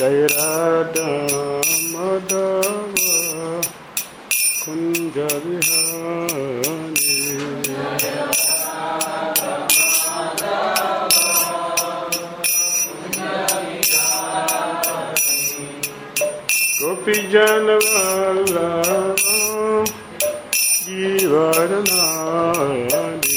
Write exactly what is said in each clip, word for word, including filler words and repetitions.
Jai Radha Madhava Kunja Vihari Gopi Jana Vallabha Givaranadi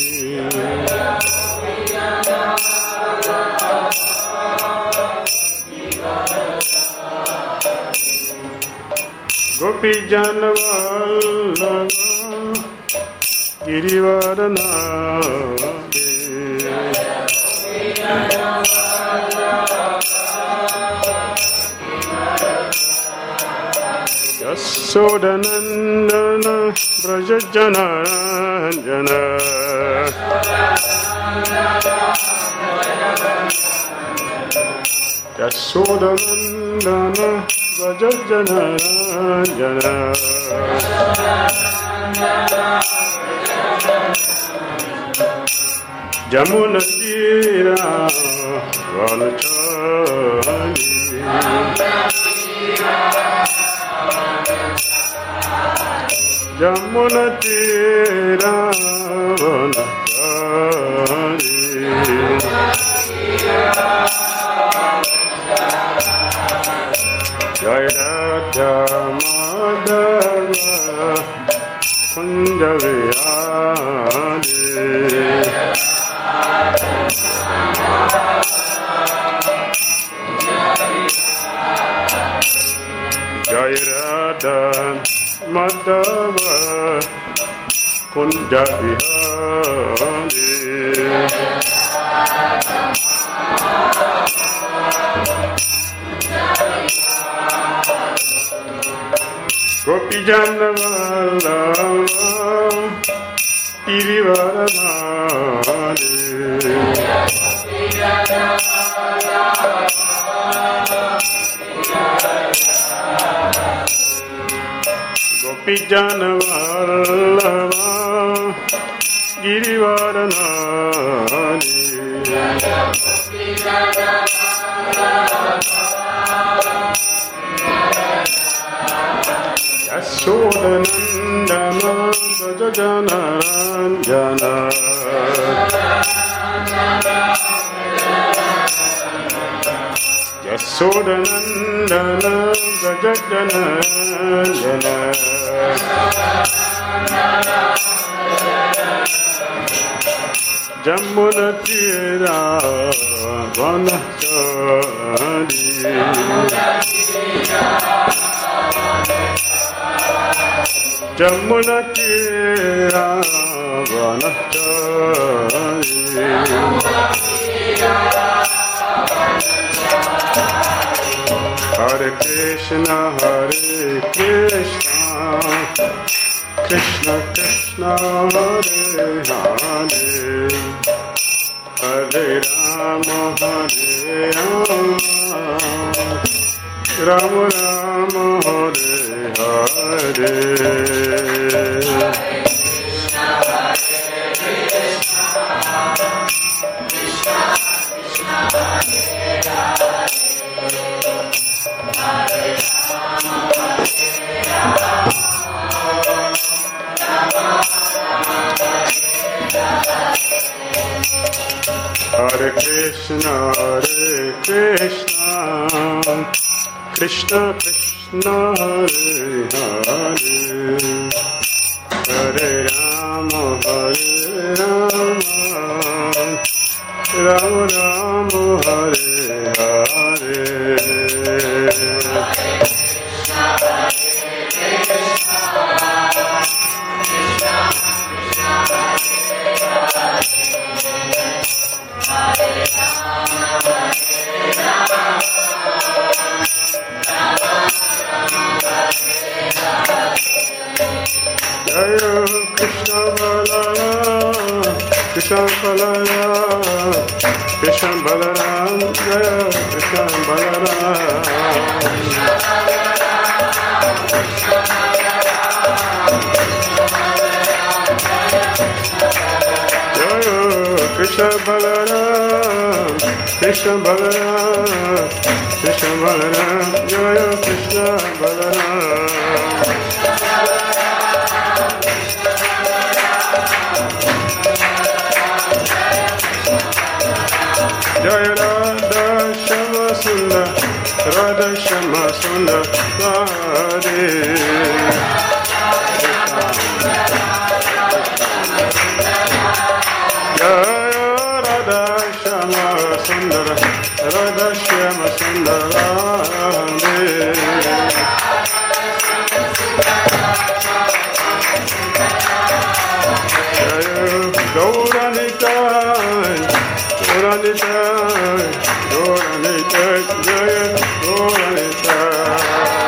Gopi Jana Vallabha Girivaranadi Yasodanandana Brajajanarandana Yasodanandana Brajajanarandana Jamuna Tira Vanachali Jamuna Tira Vanachali Jai Radha Madhava Kunja Vihari Jai Radha Madhava Kunja Vihari Gopi Jana Vallabha Girivaranadi Gopi Jana Vallabha Girivaranadi Yasodanandana Brajajanarandana Yasodanandana Brajajanarandana Jamuna Tira Vanachali Jamuna Tira Vanachali Hare Krishna Hare Krishna Krishna Krishna Hare Hare Hare Rama Hare Rama Rama Rama Hare Hare Hare Krishna Hare Krishna Krishna Krishna Hare Hare Hare Rama Hare Rama Rama Rama Hare Hare Jaya Krishna Balaram Krishna Balaram Krishna Balaram Jaya Krishna Balaram Jaya Krishna Balaram Krishna Balaram Krishna Balaram, Jaya Krishna Balaram. Jaya Radha Shama Sundar, Radha Shama Sundar, Radhe. Jaya Radha Shama Sundar, Radha Shama Sundar, Radhe. Jaya Gauranitai, Gauranitai, Gauranitai, Jaya Gauranitai.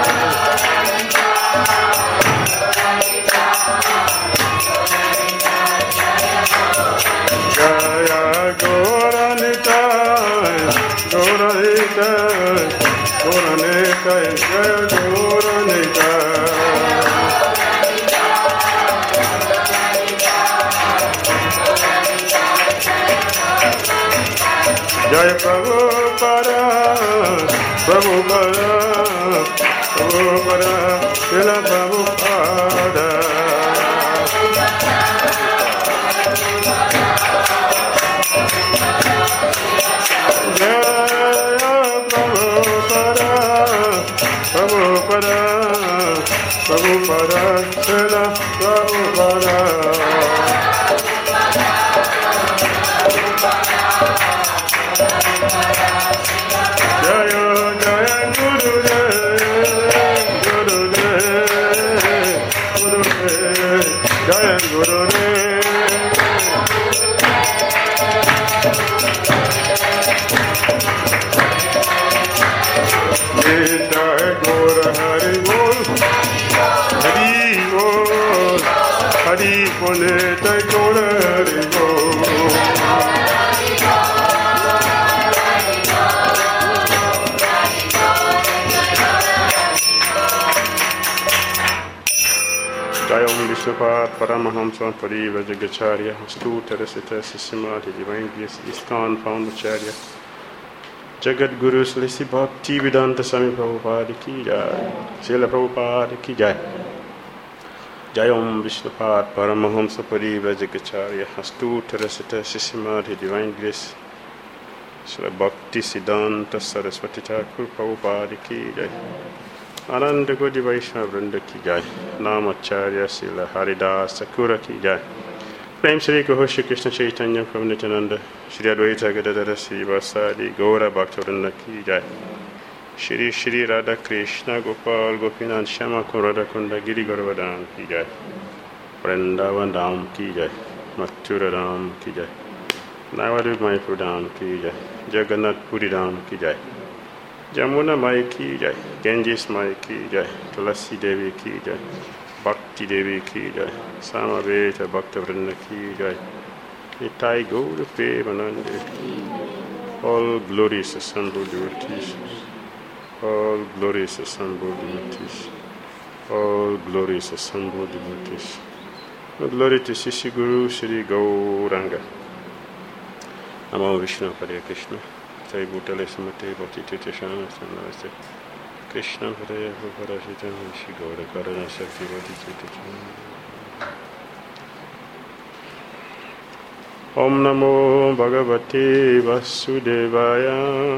Jaya Gauranitai, Gauranitai, Gauranitai, Jaya Gauranitai. Jaya Prabhupada, Prabhupada, Prabhupada, Srila Prabhupada. Jaya Prabhupada, Prabhupada, Prabhupada, Srila Prabhupada. Jaya Jaya Gurudev, Gurudev, Gurudev, Jaya Gurudev. Jai Gaura Hari Bol, Hari Bol, Hari Bol, Jai Gaura Hari Bol. Jayam Vishnupada Paramahamsa Parivajagacharya, Stuta Rasita Sisimati, Divine Bliss, ISKCON Foundercharya, Jagat Guru Slisi Bhakti Vedanta Swami Prabhupada Ki Jai, Srila Prabhupada Ki Jai. Jayam Vishnupada Paramahamsa Parivajagacharya, Stuta Rasita Sisimati, Divine Bliss, Srila Bhakti Siddhanta Saraswati Thakur Prabhupada Ki Jai. Ananda Godi Vaishnava Vrinda Ki Jai, Namacharya Srila Haridas Sakura Ki Jai. Prem Shri Gaur Shri Krishna Chaitanya Prabhu Nityananda, Shri Advaita Gadadhara Sri Vasadi Gaura Bhakta Ki Jai. Shri Shri Radha Krishna Gopal Gopinath Shama Radha Kunda Giri Garavadhan Ki Jai. Vrindavan Dham Ki Jai, Mathura Dham Ki Jai, Navadvip Mayapur Dham Ki Jai, Jagannath Puri Dham Ki Jai. Jamuna Mai Ki Jai, Ganges Mai Ki Jai, Tulasi Devi Ki Jai, Bhakti Devi Ki Jai, Samaveta Bhakta Vrinda Ki Jai, Nitai Gaura Premanande. All glorious assembled devotees, all glorious assembled devotees, all glorious assembled devotees. Glory to Sisi Guru Sri Gauranga. Namo Vishnu Hare Krishna. Sai Bhutale Sumate Bhakti Tirthashana Sanavase Krishna Hare Parashita Shri Gaura Karana Shakti Bhakti Tirthashana. Om Namo Bhagavate Vasudevaya.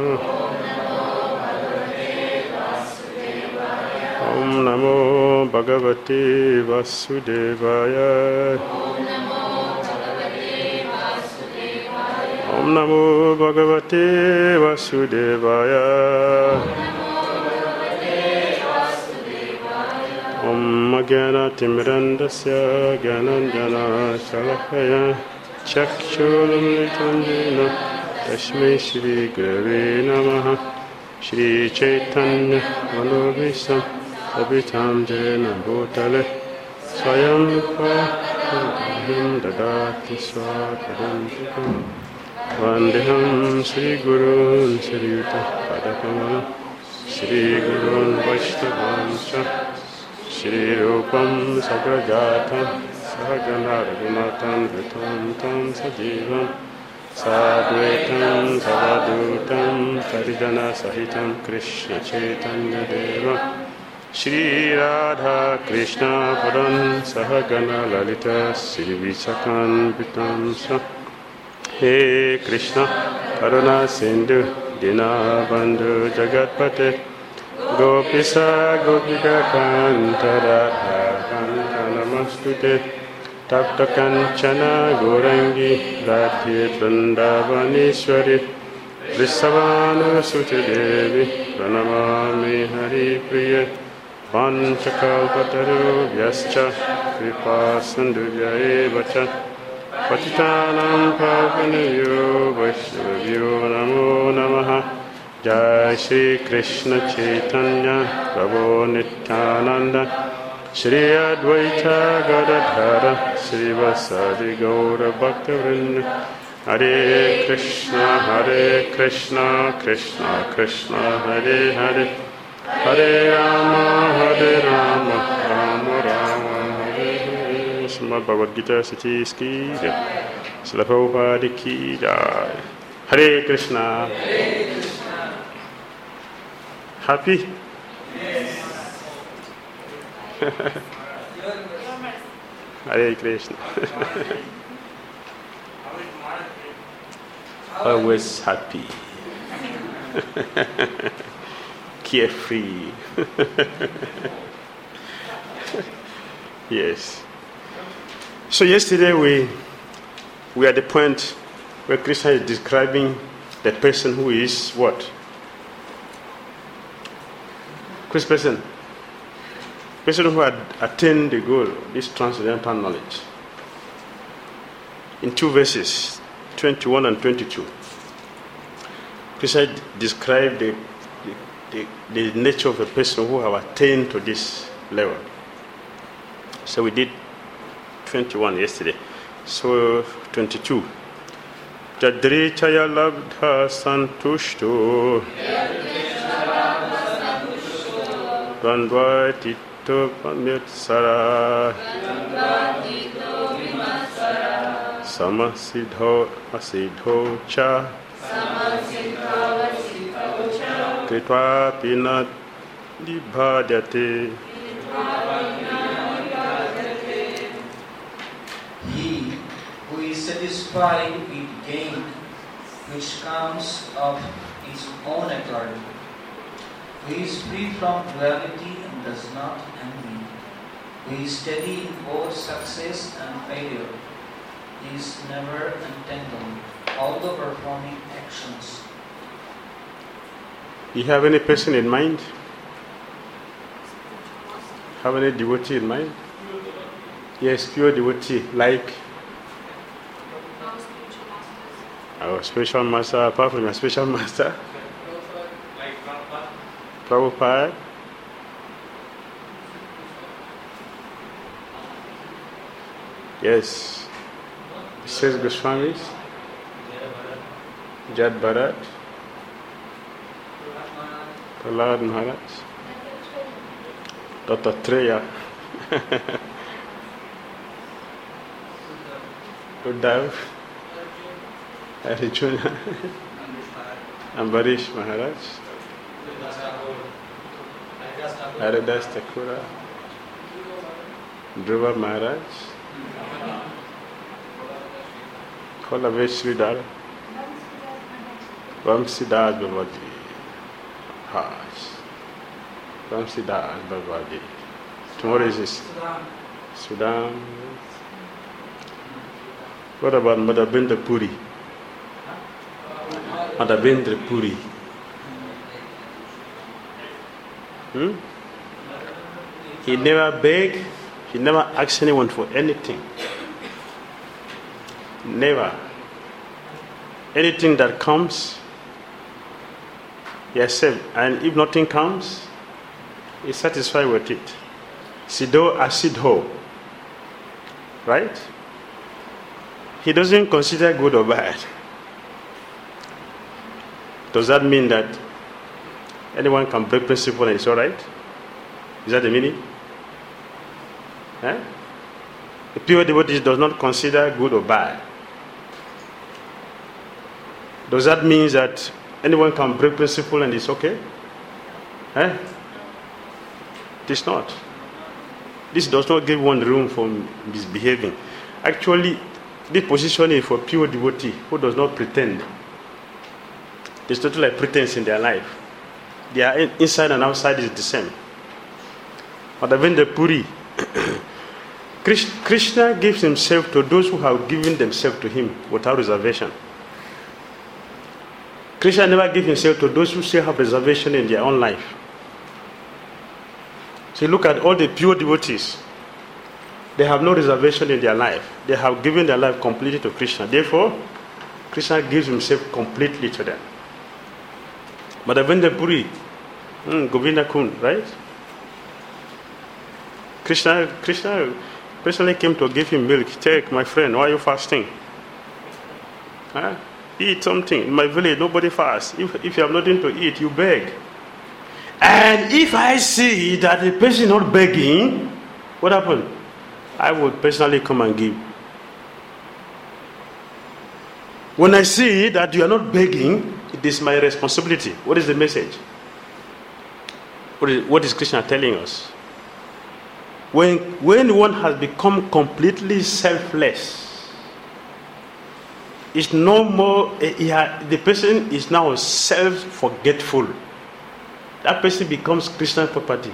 Om Namo Bhagavate Vasudevaya. Om Namo Bhagavate Vasudevaya. Om Jnana Timirandasya Jnananjana Shalakaya Chakshurumritam Jena Tasmai Shri Gurave Namaha. Shri Chaitanya Manobhisam Sabitam Jena Bhutale Swayam Rupa Dadati Swadharantaka. Vandeham Shri Gurun Shri Yuta Padakamalam Shri Gurun Vaishnavancha Shri Rupam Sagrajatam Sahagana Raghunathan Vitam Tam Sajivam Sadvaitam Savadutam Parijana Sahitam Krishna Chaitanya Deva Shri Radha Krishna Padan Sahagana Lalita Sri Visakan Vitamsa He Krishna Karuna Sindhu Dinabandhu Jagatpate Gopisa Gopika Kanta Radha Kanta Namastute Tapta Kanchana Gorangi Radhe Vrindavaneshwari Vrisavanu Suti Devi Pranamami Hari Priya Panchakalpataru Vyascha Kripa Sandhya Evacha Patitanam Pavanavyo Vaishnavyo Namo Namaha Jai Shri Krishna Chaitanya Prabhu Nityananda Shri Advaita Gadadhara Shri Vasadi Gaura Bhaktavrinda Hare Krishna Hare Krishna Krishna Krishna Hare Hare Hare Rama Hare Rama Rama Rama Hare Hare Srimad Bhagavad Gita Satis Ki Jai Srila Prabhupada Ki Jai Hare Krishna. Happy? Hare Krishna. Always happy. Carefree. Yes. So yesterday we we are at the point where Krishna is describing the person who is what? Which person? Person who had attained the goal, this transcendental knowledge. In two verses, twenty-one and twenty-two, Krishna described the, the, the, the nature of a person who have attained to this level. So we did twenty-one yesterday. So twenty-two. Jadrichaya labdha santushto Dandvati Pamitsara Samasidho Asidho Cha Kritva Pinat Dibhadyate. He who is satisfied with gain which comes of his own accord, who is free from duality and does not envy, who is steady in both success and failure, he is never entangled, although performing actions. You have any person in mind? Have any devotee in mind? Yes, pure devotee, like our spiritual master, apart from your spiritual master. Prabhupada. Yes. Says Goswamis. Jad Bharat. Prahlad Maharaj. Dattatreya. Uddhav. Arjuna. Ambarish Maharaj. Haridas Thakura, Dhruva Maharaj, Kolavesh Sridhar, Vamsidas Babaji, Haj, Vamsidas Babaji. Tomorrow is this. Sudam. What about Madhavendra Puri? Madhavendra Puri. Hmm? He never begged, he never asked anyone for anything. Never. Anything that comes, he accepts. And if nothing comes, he's satisfied with it. Siddho asidho. Right? He doesn't consider good or bad. Does that mean that anyone can break principle and it's alright? Is that the meaning? Eh? The pure devotee does not consider good or bad. Does that mean that anyone can break principle and it's okay? Eh? It is not. This does not give one room for misbehaving. Actually, this position is for pure devotee who does not pretend. There's nothing like pretense in their life. Their inside and outside is the same. Madhavendra Puri, Krishna gives himself to those who have given themselves to him without reservation. Krishna never gives himself to those who still have reservation in their own life. So look at all the pure devotees. They have no reservation in their life. They have given their life completely to Krishna. Therefore, Krishna gives himself completely to them. Madhavendra Puri, mm, Govinda Kun, right? Krishna, Krishna personally came to give him milk. Take, my friend, why are you fasting? Huh? Eat something. In my village, nobody fasts. If, if you have nothing to eat, you beg. And if I see that the person is not begging, what happened? I would personally come and give. When I see that you are not begging, it is my responsibility. What is the message? What is, what is Krishna telling us? When, when one has become completely selfless, it's no more, uh, the person is now self-forgetful. That person becomes Krishna's property.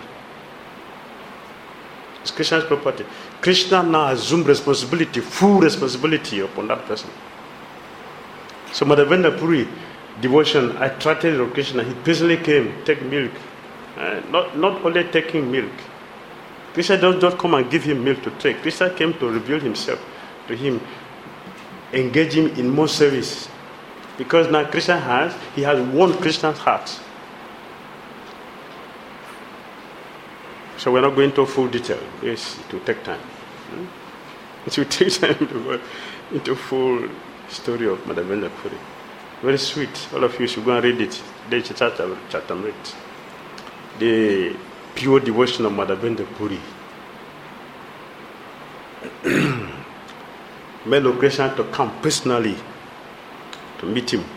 It's Krishna's property. Krishna now assumes responsibility, full responsibility upon that person. So Madhavendra Puri, devotion, attracted to Krishna. He personally came, take milk. Uh, not, not only taking milk. Krishna does not come and give him milk to take. Krishna came to reveal himself to him, engage him in more service. Because now Krishna has, he has won Krishna's heart. So we're not going into full detail. Yes, it will take time. It will take time to go into full story of Madhavendra Puri. Very sweet. All of you should go and read it. The Chatamrit. The pure devotion of Madhavendra Puri. Made Lord Krishna to come personally to meet him.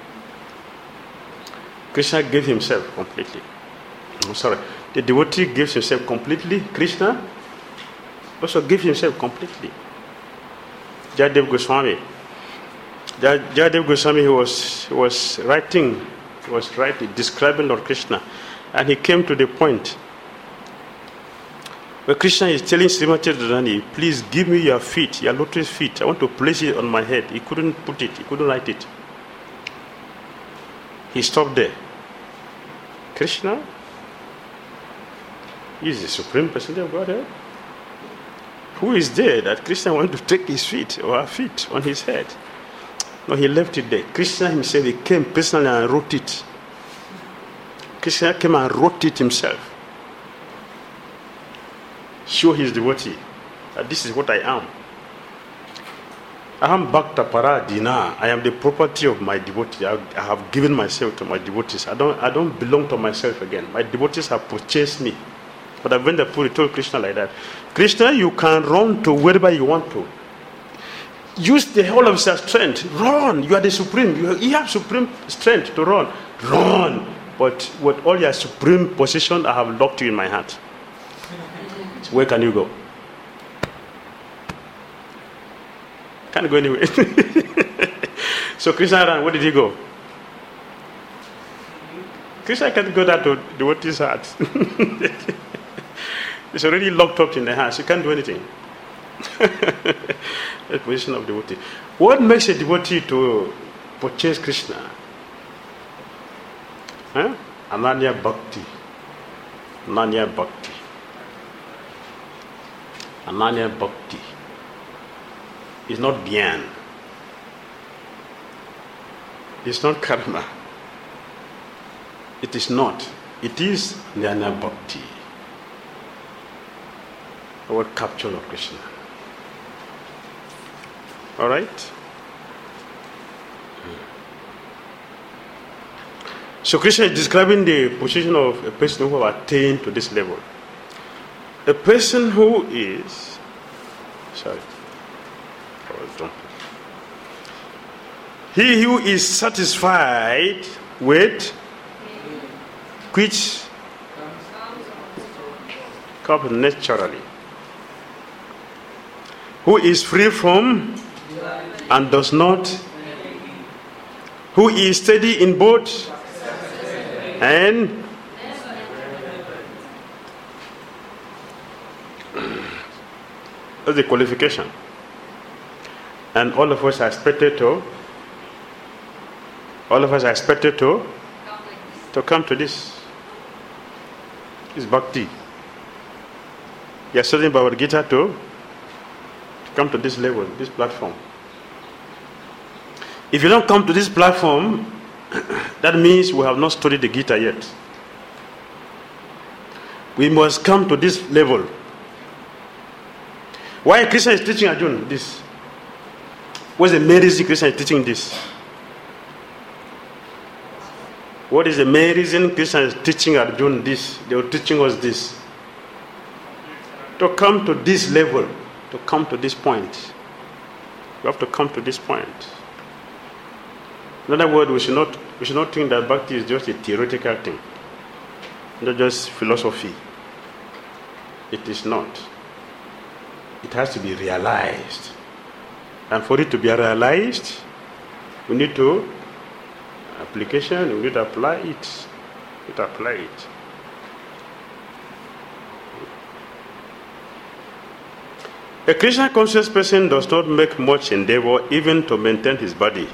Krishna gave himself completely. I'm sorry. The devotee gives himself completely. Krishna also gives himself completely. Jayadev Goswami. Jayadev Goswami, he was, he was writing, he was writing, describing Lord Krishna. And he came to the point where Krishna is telling Srimati Radharani, please give me your feet, your lotus feet. I want to place it on my head. He couldn't put it, he couldn't write it. He stopped there. Krishna is the Supreme Personality of Godhead. Who is there that Krishna wants to take his feet or her feet on his head? No, he left it there. Krishna himself, he came personally and wrote it. Krishna came and wrote it himself. Show his devotee that this is what I am. I am Bhakta Paradina. I am the property of my devotee. I have given myself to my devotees. I don't, I don't belong to myself again. My devotees have purchased me. But Madhavendra Puri told Krishna like that. Krishna, you can run to wherever you want to. Use the whole of your strength. Run. You are the supreme. You, you have supreme strength to run. Run. But with all your supreme position, I have locked you in my heart. So where can you go? Can't go anywhere. So Krishna ran. Where did he go? Krishna can't go that to devotee's heart. It's already locked up in the heart. So you can't do anything. The position of devotee. What makes a devotee to purchase Krishna? Huh? Ananya Bhakti. Ananya Bhakti. Ananya Bhakti. It's not Dhyan. It's not karma. It is not. It is Jnana Bhakti. Our capture of Krishna. Alright? So Krishna is describing the position of a person who has attained to this level. A person who is, sorry, oh, don't. He who is satisfied with which comes naturally, who is free from and does not, who is steady in both and that's the qualification. And all of us are expected to, all of us are expected to, to come to this. It's bhakti. You are studying Bhagavad Gita to, to come to this level, this platform. If you don't come to this platform, that means we have not studied the Gita yet. We must come to this level. Why Krishna is teaching Arjuna this? What's the main reason Krishna is teaching this? What is the main reason Krishna is teaching Arjuna this? They were teaching us this. To come to this level, to come to this point. We have to come to this point. In other words, we should not we should not think that bhakti is just a theoretical thing, not just philosophy. It is not. It has to be realized. And for it to be realized, we need to application, we need to apply it. We need to apply it. A Krishna conscious person does not make much endeavor even to maintain his body.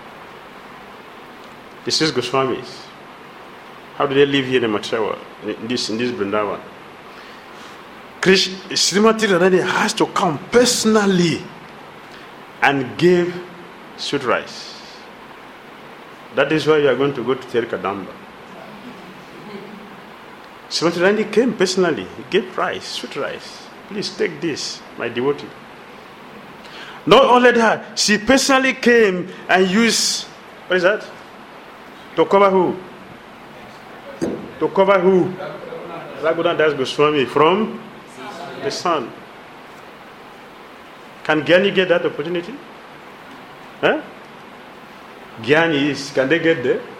This is Goswamis. How do they live here in the material world, in this, in this Vrindavan? Krishna, Srimati Radharani has to come personally and give sweet rice. That is why you are going to go to Terikadamba. Srimati Radharani came personally, he gave rice, sweet rice. Please take this, my devotee. Not only that, she personally came and used, what is that? To cover who? To cover who? Raghunath Das Goswami from the sun. Can Gyani get that opportunity? Huh? Gyani is, can they get there?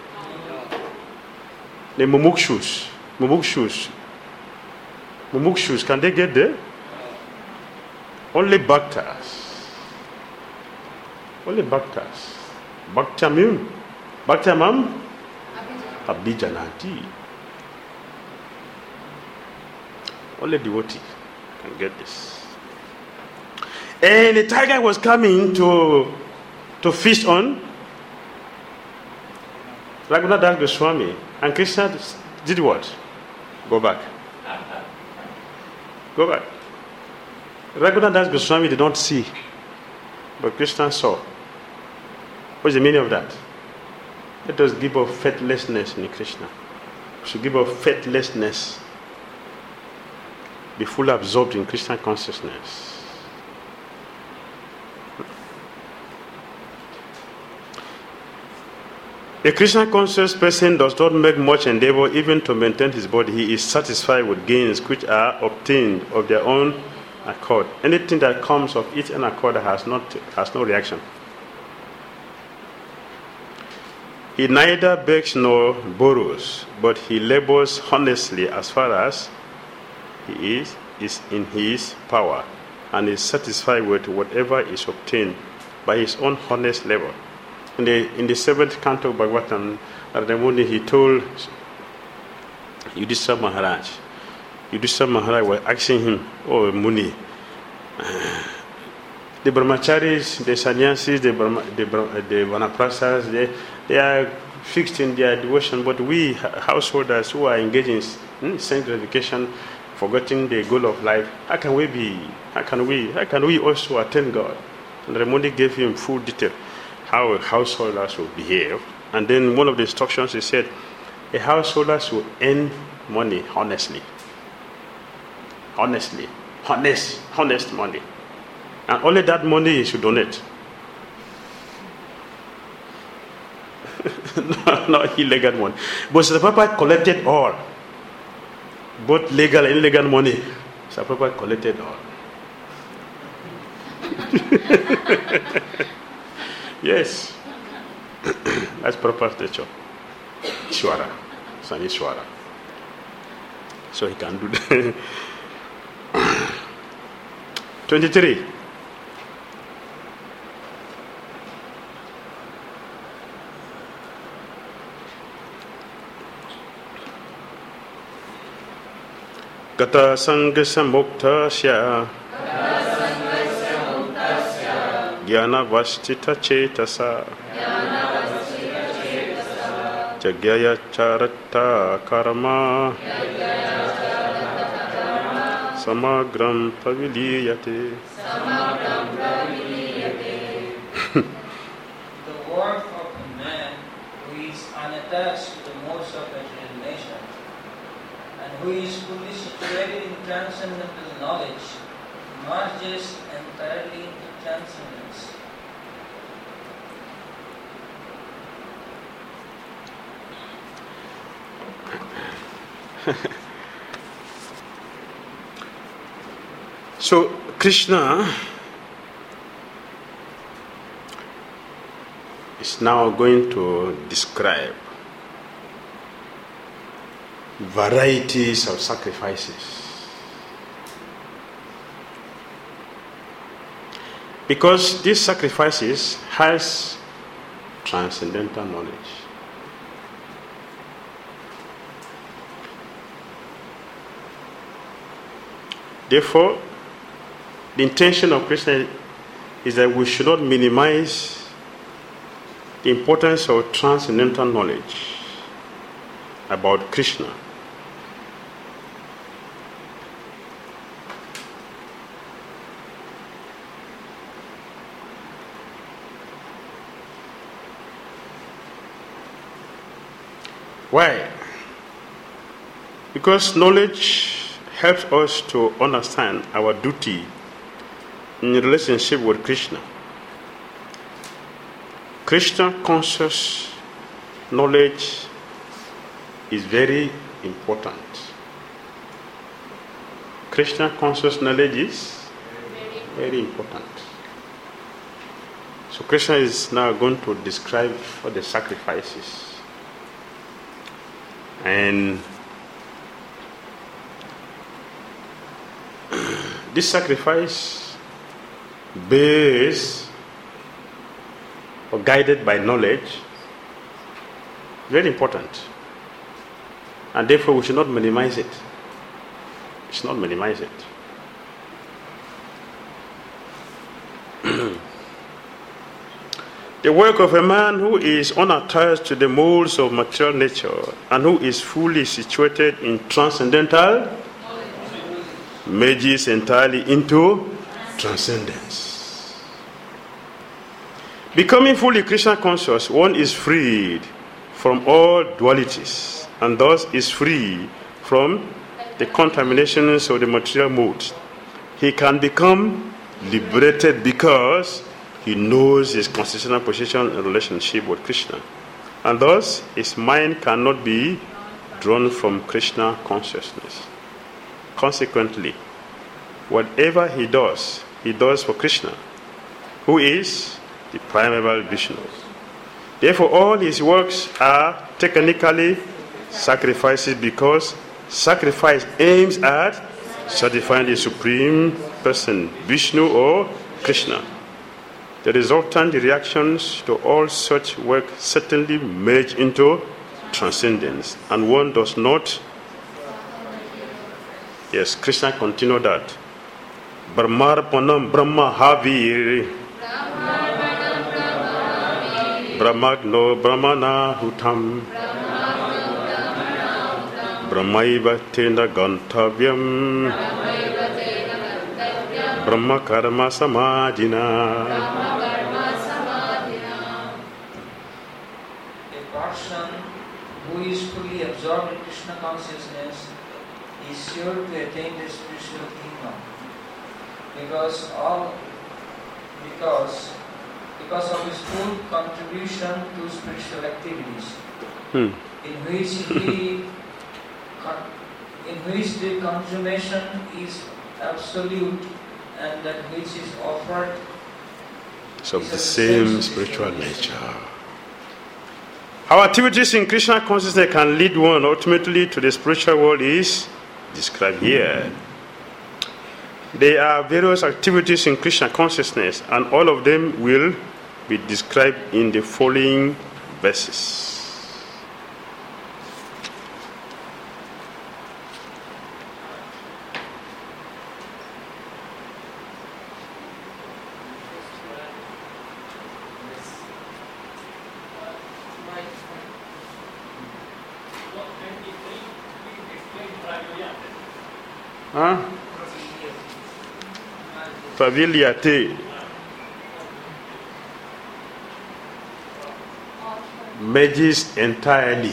The mumukshus. Mumukshus. Mumukshus, can they get there? Only bhaktas. Only bhaktas. Bhaktamim. Bhaktamam. Abhijanati. Only devotee can get this. And the tiger was coming to to feast on Raghunath Das Goswami. And Krishna did what? Go back. Go back. Raghunath Das Goswami did not see, but Krishna saw. What's the meaning of that? Let us give up faithlessness in Krishna. We should give up faithlessness. Be fully absorbed in Krishna consciousness. A Krishna conscious person does not make much endeavor even to maintain his body. He is satisfied with gains which are obtained of their own accord. Anything that comes of its own accord has not has no reaction. He neither begs nor borrows, but he labors honestly as far as he is, is in his power, and is satisfied with whatever is obtained by his own honest labor. In the in the seventh canto of Bhagavatam, Radhamuni, he told Yudhishthira Maharaj, Yudhishthira Maharaj was asking him, "Oh Muni, the brahmacharis, the sannyasis, the Brahma, the, the vanaprasthas, they, they are fixed in their devotion, but we householders who are engaged in hmm, sense gratification, forgetting the goal of life, how can we be? How can we? How can we also attain God?" And Ramoni gave him full detail how householders will behave. And then one of the instructions he said, a householder should earn money honestly. Honestly. Honest, honest money. And only that money he should donate. no, not illegal money. But Srila Prabhupada collected all. Both legal and illegal money. Srila Prabhupada collected all. Yes. That's proper nature. Ishwara. It's an Ishwara. So he can do that. twenty-three. Gata Sangha Samuktasya Jnana Vastita Chetasa Jagyaya Charata Karma Samagram Paviliyate. The work of a man who is unattached to the modes of imagination and who is fully situated in transcendental knowledge merges entirely into transcendence. So Krishna is now going to describe varieties of sacrifices. Because these sacrifices has transcendental knowledge. Therefore, the intention of Krishna is that we should not minimize the importance of transcendental knowledge about Krishna. Why? Because knowledge helps us to understand our duty in relationship with Krishna. Krishna conscious knowledge is very important. Krishna conscious knowledge is very important. So Krishna is now going to describe all the sacrifices. And this sacrifice based or guided by knowledge, very important. And therefore we should not minimize it. We should not minimize it. The work of a man who is unattached to the molds of material nature and who is fully situated in transcendental merges entirely into transcendence. Becoming fully Krishna conscious, one is freed from all dualities and thus is free from the contaminations of the material modes. He can become liberated because he knows his constitutional position in relationship with Krishna, and thus his mind cannot be drawn from Krishna consciousness. Consequently, whatever he does, he does for Krishna, who is the primeval Vishnu. Therefore, all his works are technically sacrifices because sacrifice aims at satisfying the Supreme Person, Vishnu or Krishna. The resultant reactions to all such work certainly merge into transcendence, and one does not. Yes, Krishna continued that. Brahmarpanam Brahma Havir Brahmagno Brahmana Hutam Brahmaiva Tena Gantavyam Brahma Karma Samadhina. Who is fully absorbed in Krishna consciousness is sure to attain the spiritual kingdom, because all because because of his full contribution to spiritual activities, hmm. in which he in which the consummation is absolute and that which is offered is of is the of same the spiritual nature. Our activities in Krishna consciousness can lead one ultimately to the spiritual world is described here. There are various activities in Krishna consciousness, and all of them will be described in the following verses. Huh? Praviliate. Merges entirely.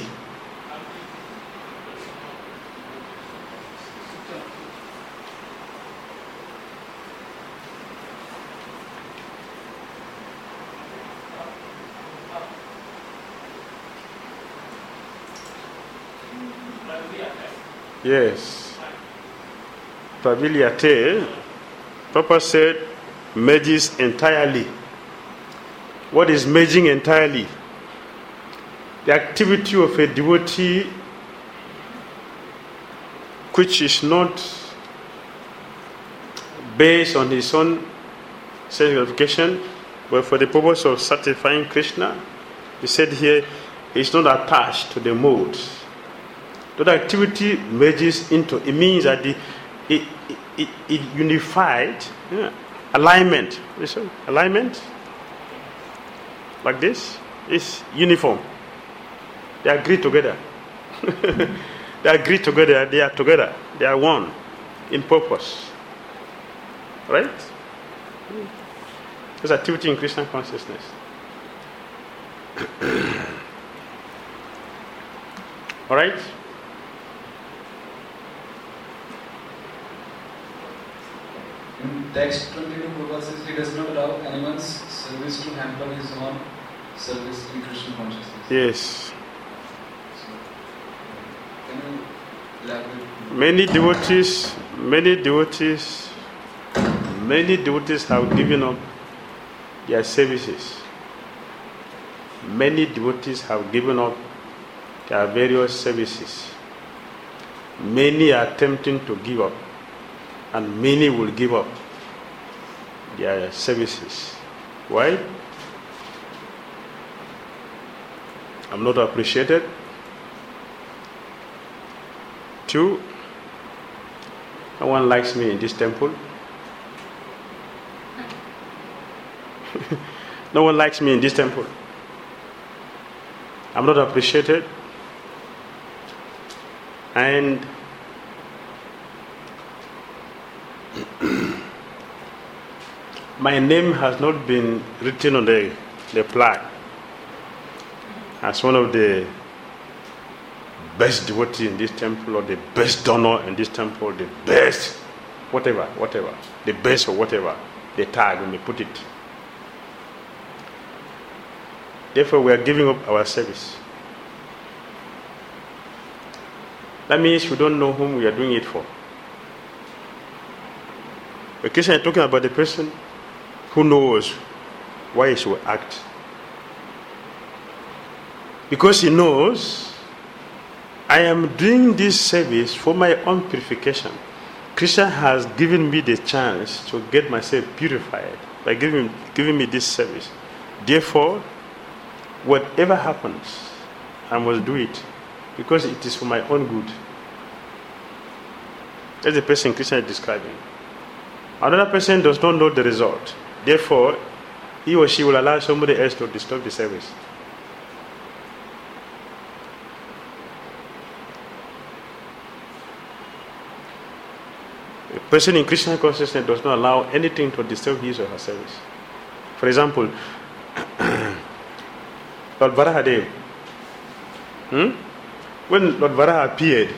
Yes. Praviliate, Papa said, merges entirely. What is merging entirely? The activity of a devotee which is not based on his own self-gratification, but for the purpose of satisfying Krishna. He said here, he is not attached to the modes. That activity merges into, it means that the It, it, it unified, yeah, alignment. Listen, alignment, like this, is uniform. They agree together. They agree together. They are together. They are one in purpose. Right? There's activity in Krishna consciousness. All right. In text twenty-two, Prabhupada says he does not allow anyone's service to hamper his own service in Krishna consciousness. Yes. So, can you elaborate? Many devotees, many devotees, many devotees have given up their services. Many devotees have given up their various services. Many are attempting to give up. And many will give up their services. Why? I'm not appreciated. Two, no one likes me in this temple. No one likes me in this temple. I'm not appreciated. And my name has not been written on the, the plaque as one of the best devotees in this temple, or the best donor in this temple, the best whatever, whatever, the best or whatever, the tag when they put it. Therefore, we are giving up our service. That means we don't know whom we are doing it for. The Krishna is talking about the person who knows why he should act. Because he knows, I am doing this service for my own purification. Krishna has given me the chance to get myself purified by giving, giving me this service. Therefore, whatever happens, I must do it because it is for my own good. That's the person Krishna is describing. Another person does not know the result. Therefore, he or she will allow somebody else to disturb the service. A person in Krishna consciousness does not allow anything to disturb his or her service. For example, Lord Varahadev, hmm? when Lord Varaha appeared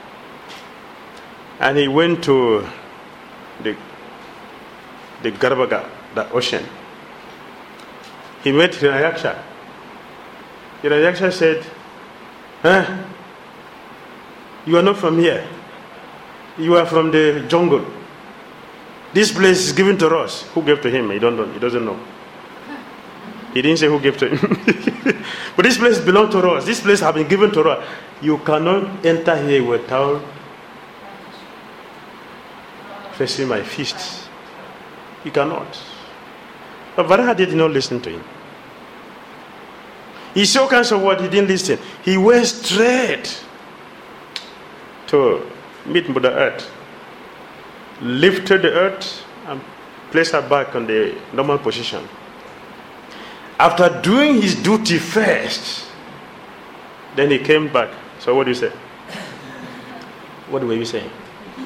and he went to the the Garbhaga, the ocean, he met Hiranyaksha. Hiranyaksha said, huh? You are not from here. You are from the jungle. This place is given to us. Who gave to him? He don't know. He doesn't know. He didn't say who gave to him. But this place belongs to us. This place has been given to us. You cannot enter here without facing my feast. You cannot. But Varaha did not listen to him. He saw kinds of what he didn't listen. He went straight to meet Mother Earth, lifted the earth and placed her back on the normal position. After doing his duty first, then he came back. So what do you say? What were you saying?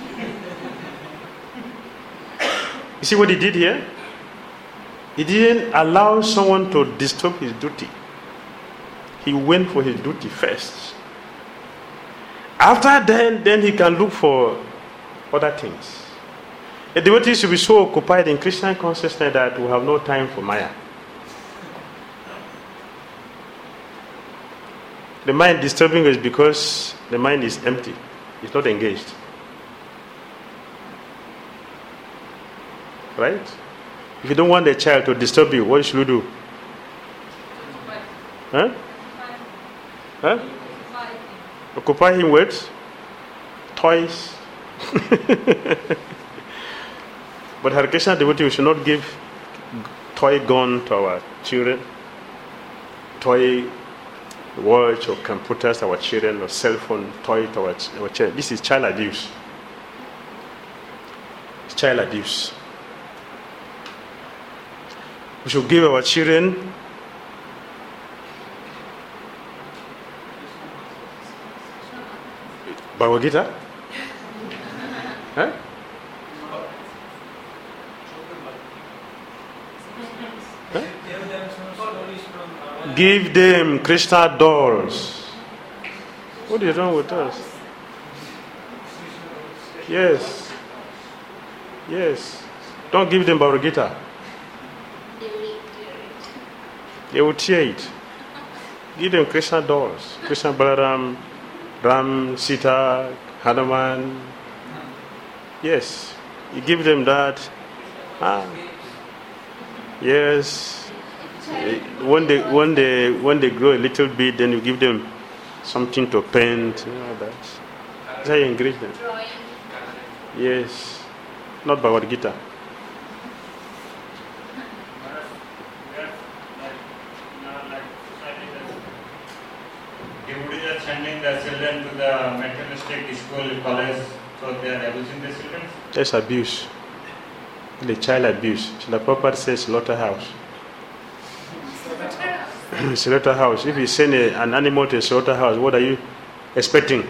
You see what he did here? He didn't allow someone to disturb his duty. He went for his duty first. After then, then he can look for other things. A devotee should be so occupied in Christian consciousness that we have no time for Maya. The mind disturbing is because the mind is empty. It's not engaged. Right? If you don't want the child to disturb you, what should you do? Huh? Huh? Occupy him with toys. But Hare Krishna devotee, we should not give toy gun to our children, toy watch or computers to our children, or cell phone toy to our, ch- our children. This is child abuse. It's child abuse. We should give our children Bhagavad Gita? Huh? Huh? Give them Krishna dolls. What is wrong with us? Yes. Yes. Don't give them Bhagavad Gita. They will tear it. Give them Krishna dolls. Krishna Balaram, Ram, Sita, Hanuman. Yes. You give them that. Ah. Yes. When they when they when they grow a little bit, then you give them something to paint, you know that. That's how you encourage them. Yes. Not Bhagavad Gita. Devotees are sending their children to the materialistic school, college, so they are abusing the children. That's abuse. The child abuse. The Prabhupada says slaughterhouse. Slaughterhouse. If you send a, an animal to a slaughterhouse, what are you expecting?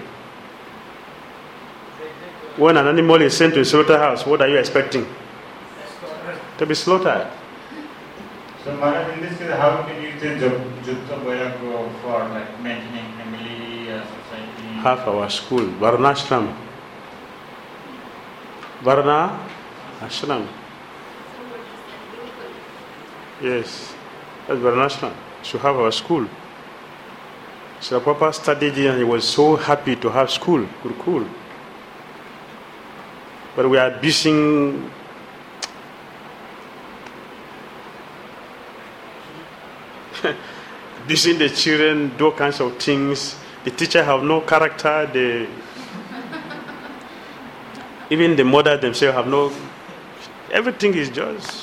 When an animal is sent to a slaughterhouse, what are you expecting? To be slaughtered. So, Maharaj, in this case, how can you say Jutta Boyago for like maintaining family, uh, society? Half our school, Varnashram. Varna Ashram. Yes, that's Varnashram. Should have our school. So Papa studied here and he was so happy to have school, Gurukul. But we are abusing abusing the children, do all kinds of things. The teacher have no character. The even the mother themselves have no. Everything is just.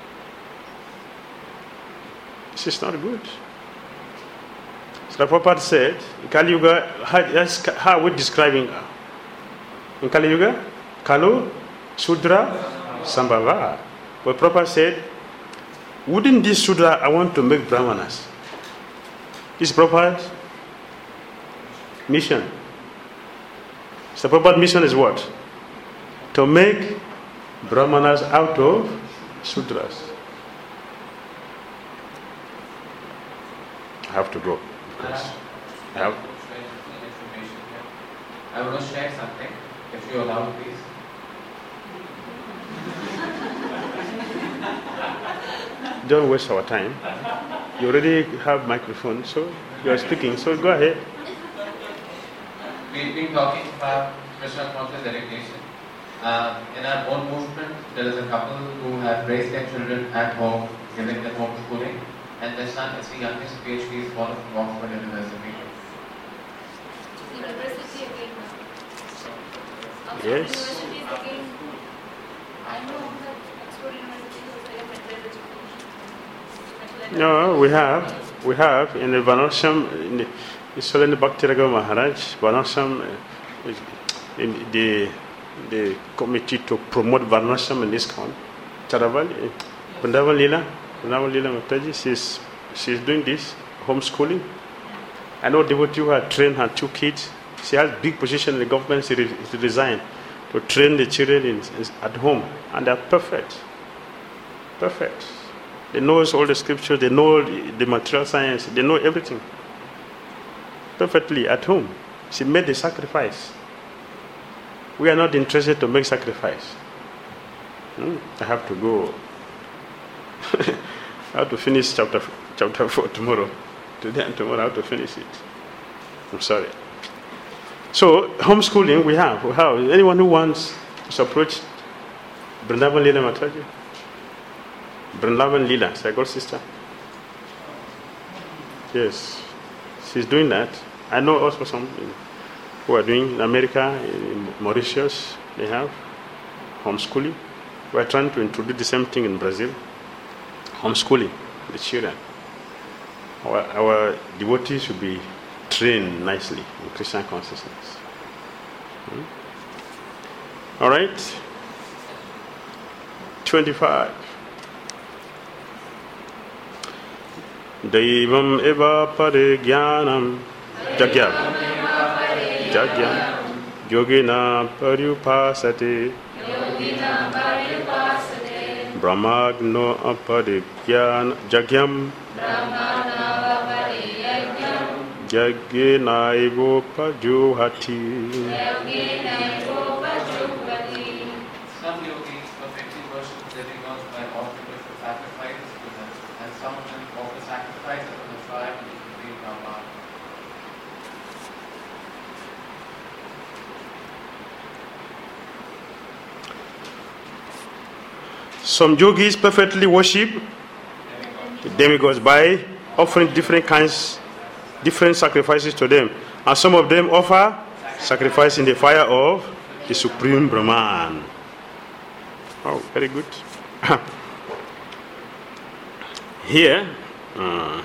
This is not good. So the Prabhupada said, in Kali Yuga, how, how are we describing her? In Kali Yuga, Kalu, Sudra, Sambhava. But Prabhupada said, wouldn't this Sudra I want to make Brahmanas? This Prabhupada's mission. So Prabhupada's mission is what? To make Brahmanas out of Sudras. I have to go. Because I have. I want to share something, if you allow, please. Don't waste our time. You already have microphone, so you are speaking. So go ahead. We've been talking about Krishna conscious education. Uh, in our own movement, there is a couple who have raised their children at home, giving them homeschooling. and the son is the youngest PhD is born from Oxford University. University again. Oxford Yes. University is again. I know that Oxford University is also a mental education. No, we have, we have in the Varnashram, in the Isolani Bhaktiraga Maharaj, Varnashram, uh, in the the committee to promote Varnashram in this country, Charavali, Vrindavan Leela, Vrindavan Leela Mataji, she's she's doing this homeschooling. I know devotee who had trained her two kids. She has big position in the government. She, re- she resigned to train the children in, in, at home, and they're perfect, perfect. They know all the scriptures, they know the, the material science, they know everything perfectly at home. She made the sacrifice. We are not interested to make sacrifice. Hmm? I have to go. I have to finish chapter chapter four tomorrow. Today and tomorrow I have to finish it. I'm sorry. So homeschooling we have. We have. Anyone who wants to approach Vrindavan Leela Mataji? Vrindavan Leela, is that good sister? Yes, she's doing that. I know also some who are doing in America, in Mauritius, they have homeschooling. We are trying to introduce the same thing in Brazil, homeschooling the children. Our, our devotees should be trained nicely in Krishna consciousness. Hmm? All right, twenty-five. Daivam eva pare jnanam jagyam jagyam yogina paryupasate brahmagno apare jnana jagyam yagina evo pajuhati. Some yogis perfectly worship demigods by offering sacrifices to them, and some of them offer sacrifices on the fire to the Supreme Brahman. Some yogis perfectly worship demigods by offering different kinds, different sacrifices to them, and some of them offer sacrifice in the fire of the Supreme Brahman. Oh, very good. Here, uh,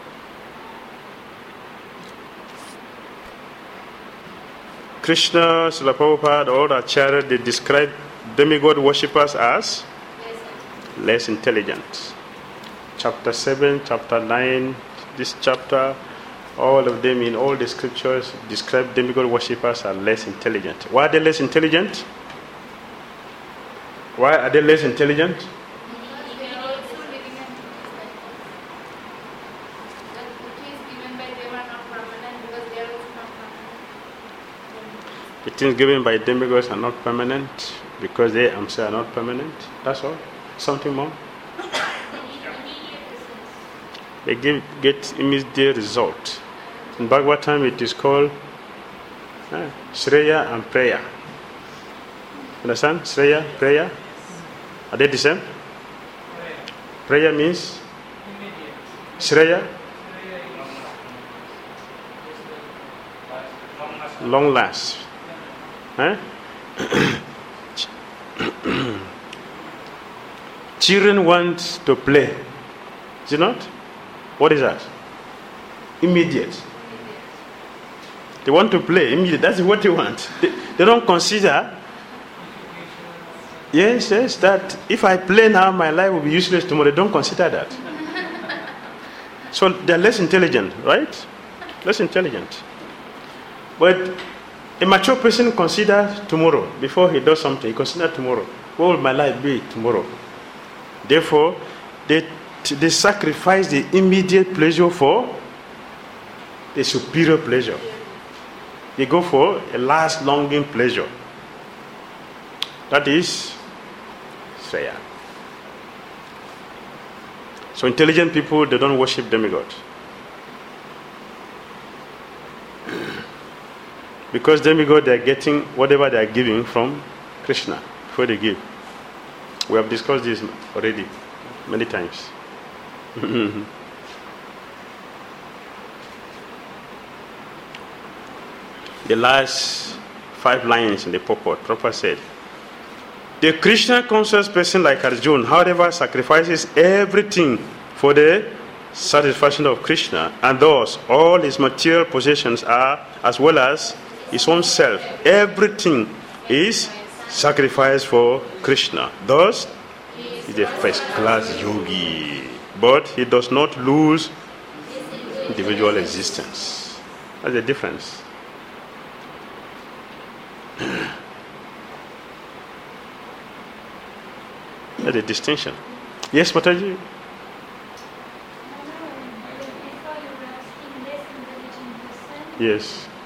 Krishna, Srila Prabhupada, all the Acharya, they describe demigod worshippers as less intelligent. Chapter seven, chapter nine, this chapter, all of them in all the scriptures describe demigod worshippers as less intelligent. Why are they less intelligent? Why are they less intelligent? Because they are also living in the things given by them are not permanent because they are also not permanent. The things given by demigods are not permanent because they themselves are not permanent. That's all. Something more? They need immediate results. They give, get immediate result. In Bhagavatam it is called uh, Shreya and prayer. Understand? Shreya, prayer. Are they the same? Prayer means Shreya, long last. Huh? Children want to play. Is it not? What is that? Immediate. They want to play immediate. That's what they want. They, they don't consider. Yes, yes, that if I play now, my life will be useless tomorrow. They don't consider that. So they're less intelligent, right? Less intelligent. But a mature person considers tomorrow. Before he does something, he considers tomorrow. What will my life be tomorrow? Therefore, they, they sacrifice the immediate pleasure for the superior pleasure. They go for a last longing pleasure. That is Shreya. So intelligent people, they don't worship demigods. Because demigod, they are getting whatever they are giving from Krishna before they give. We have discussed this already many times. the last five lines in the purport, Prabhupada said, the Krishna conscious person like Arjuna, however, sacrifices everything for the satisfaction of Krishna, and thus all his material possessions are, as well as his own self, everything is sacrificed for Krishna. Thus, he is a first-class yogi, but he does not lose individual existence. That's the difference. That's the distinction. Yes, Mataji? Yes.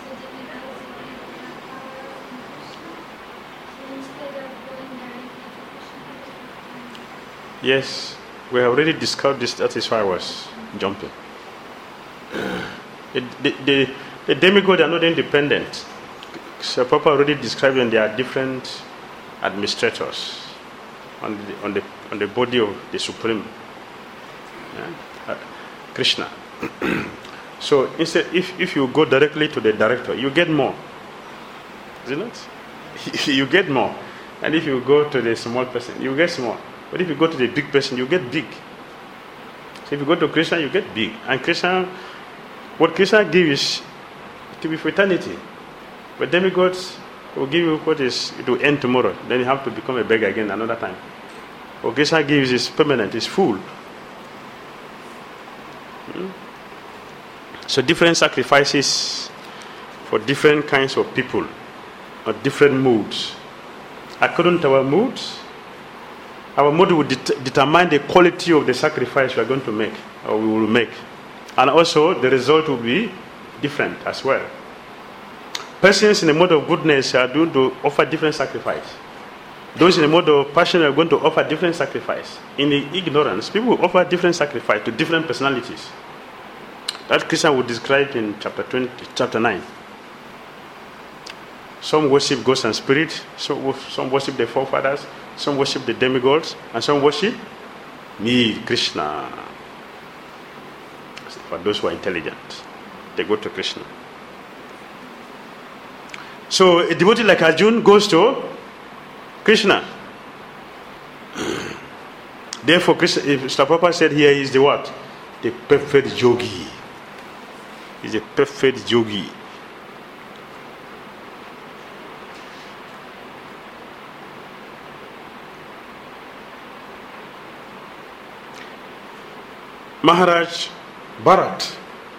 Yes, we have already discussed this. That is why I was jumping. It, the, the, the demigods are not independent. So Papa already described them. They are different administrators on the on the on the body of the Supreme, yeah? uh, Krishna. So instead, if if you go directly to the director, you get more. Is it not? You get more, and if you go to the small person, you get small. But if you go to the big person, you get big. So if you go to Krishna, you get big. And Krishna, what Krishna gives to be for eternity. But demigods will give you what is, it will end tomorrow. Then you have to become a beggar again another time. What Krishna gives is permanent, is full. Hmm? So different sacrifices for different kinds of people, or different moods. According to our moods, our mood will det- determine the quality of the sacrifice we are going to make, or we will make. And also, the result will be different as well. Persons in the mode of goodness are going to offer different sacrifice. Those in the mode of passion are going to offer different sacrifice. In the ignorance, people will offer different sacrifice to different personalities. That Krishna would describe in chapter twenty, chapter nine. Some worship ghosts and spirits, some, some worship the forefathers, some worship the demigods, and some worship me, Krishna. For those who are intelligent, they go to Krishna. So a devotee like Arjuna goes to Krishna. Therefore, Krishna, if Prabhupada said here is the what? The perfect yogi. He's a perfect yogi. Maharaj Bharat.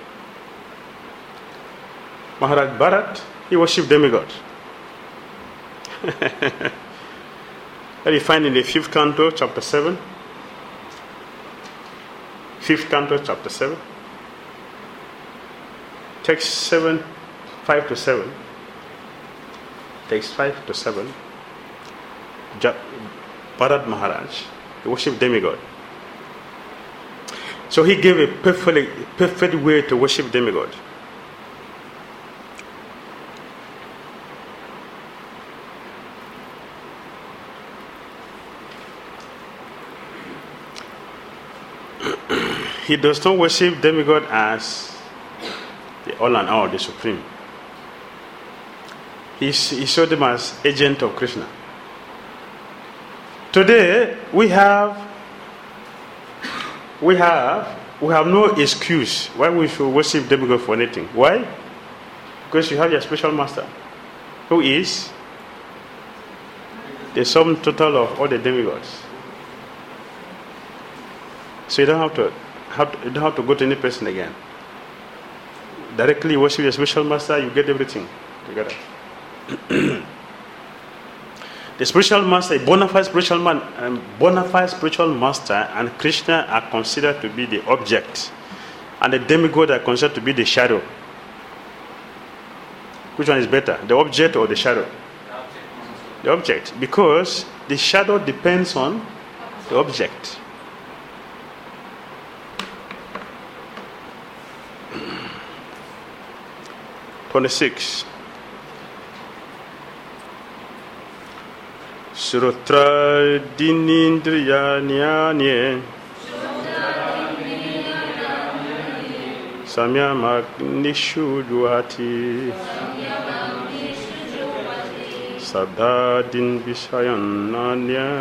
Maharaj Bharat, he worshipped demigods. That you find in the fifth canto, chapter seven. Fifth canto, chapter seven. Text seven, five to seven. Text five to seven. Bharat Maharaj, he worshipped demigod. So he gave a perfect, perfect way to worship demigod. He does not worship demigod as the all and all, the supreme. He, he saw them as agent of Krishna. Today we have we have we have no excuse why we should worship demigod for anything. Why? Because you have your spiritual master, who is the sum total of all the demigods. So you don't have to, have to you don't have to go to any person again. Directly worship your spiritual master, you get everything together. The spiritual master, a bona fide spiritual man, um, bona fide spiritual master, and Krishna are considered to be the object, and the demigod are considered to be the shadow. Which one is better, the object or the shadow? The object, because the shadow depends on the object. twenty-six. Srutra dinindriya nyanye Samyamak Nishuduati Sabdadin Vishayananya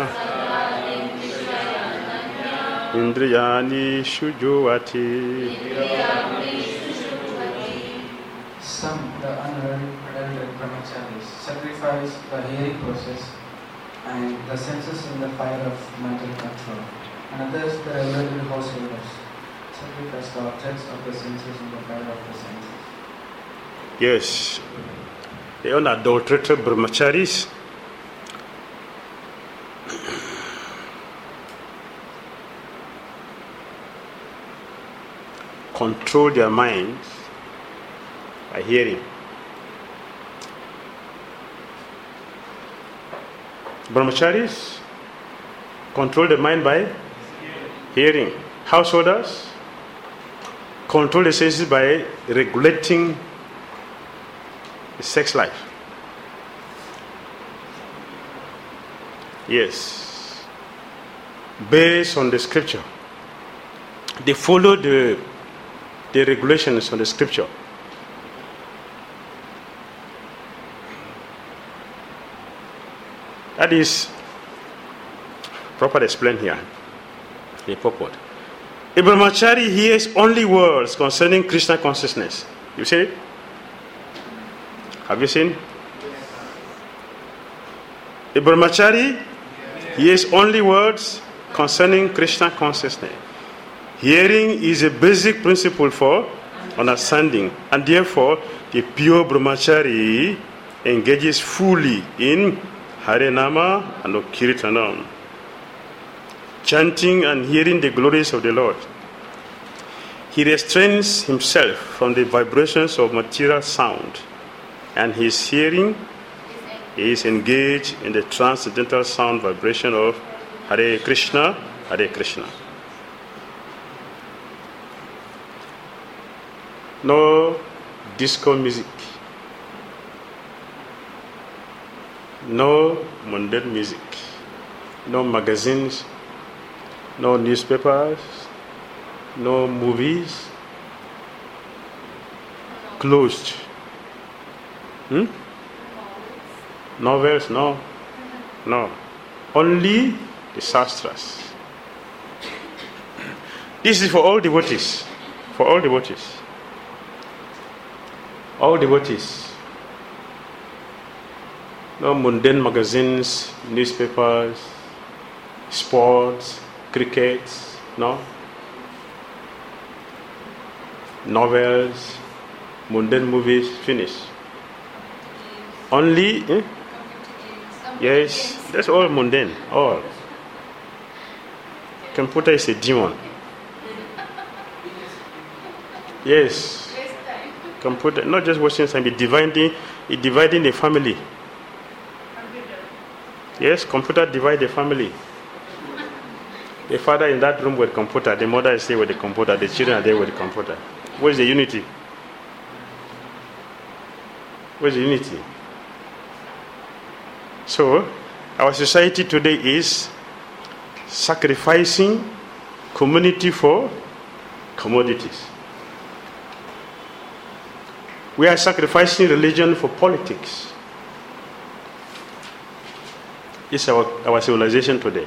Indriyani Shujuati. Some, the unadulterated brahmacharis, sacrifice the hearing process and the senses in the fire of mental control, and others, the regulated householders, sacrifice the objects of the senses in the fire of the senses. Yes, the unadulterated brahmacharis control their minds by hearing. Brahmacharis control the mind by hearing. Householders control the senses by regulating the sex life. Yes. Based on the scripture. They follow the, the regulations on the scripture. That is properly explained here. The purport. A brahmachari hears only words concerning Krishna consciousness. You see it? Have you seen? A brahmachari hears only words concerning Krishna consciousness. Hearing is a basic principle for understanding, and therefore the pure brahmachari engages fully in Harinama and Kirtanam, chanting and hearing the glories of the Lord. He restrains himself from the vibrations of material sound, and his hearing is engaged in the transcendental sound vibration of Hare Krishna, Hare Krishna. No disco music, no mundane music, no magazines, no newspapers, no movies. Closed. Hmm? Novels, no. No. Only the Shastras. This is for all devotees. For all devotees. All devotees. No mundane magazines, newspapers, sports, cricket, no. Novels, mundane movies, finish. Only, eh? Yes, that's all mundane, all. Computer is a demon. Yes. Computer, not just watching time, it's dividing, it's dividing the family. Yes, computer divide the family. The father in that room with computer, the mother is there with the computer, the children are there with the computer. Where's the unity? Where's the unity? So, our society today is sacrificing community for commodities. We are sacrificing religion for politics. It's our, our civilization today.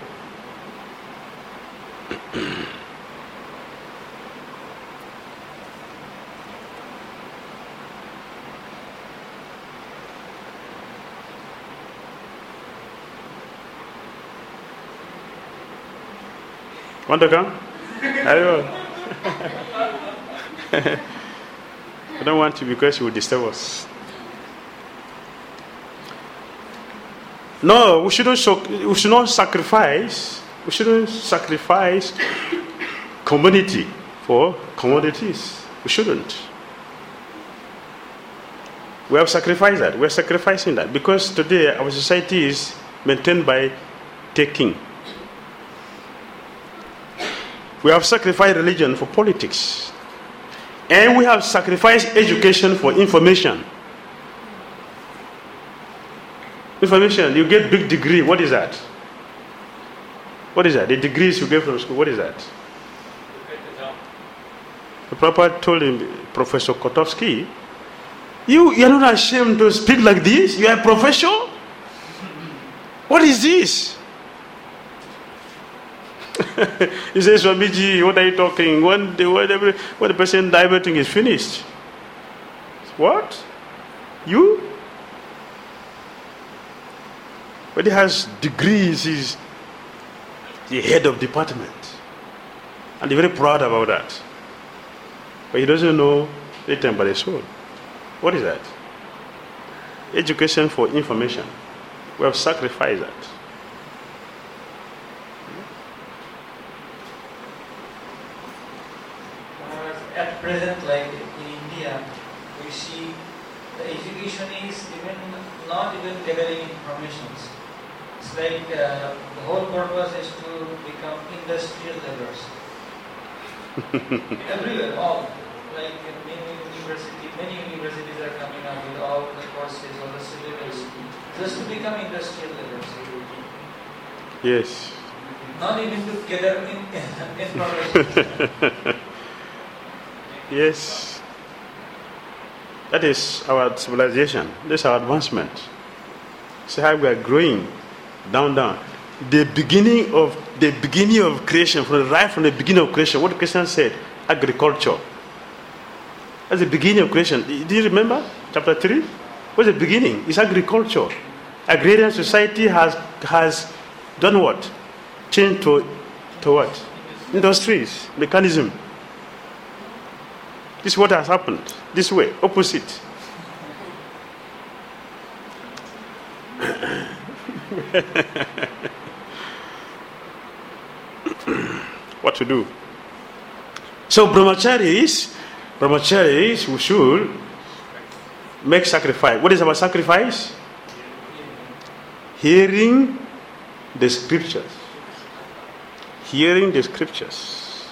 Want to come? I will. I don't want to because you will disturb us. No, we shouldn't. We should not sacrifice. We shouldn't sacrifice community for commodities. We shouldn't. We have sacrificed that. We are sacrificing that because today our society is maintained by taking. We have sacrificed religion for politics. And we have sacrificed education for information. Information, you get big degree. What is that? What is that? The degrees you get from school, what is that? The Prabhupada told him, Professor Kotovsky, you, you are not ashamed to speak like this? You are a professor? What is this? He says, Swamiji, what are you talking? When the, when the, when the person diverting is finished. What? You? But he has degrees, he's the head of department. And he's very proud about that. But he doesn't know anything about the soul. What is that? Education for information. We have sacrificed that. At present, like in India, we see the education is even not even gathering information. It's like uh, the whole purpose is to become industrial laborers. Everywhere, all. Like many university, many universities are coming up with all the courses, all the syllabus, just to become industrial laborers. Yes. Not even to gather in, information. Yes. That is our civilization. This is our advancement. See how we are growing down, down. The beginning of the beginning of creation, from the, right from the beginning of creation, what the Christian said, agriculture. That's the beginning of creation. Do you remember chapter three? What's the beginning? It's agriculture. Agrarian society has has done what? Changed to to what? Industries, mechanism. This is what has happened. This way, opposite. What to do? So brahmacharis, brahmacharis who should make sacrifice. What is our sacrifice? Hearing the scriptures. Hearing the scriptures.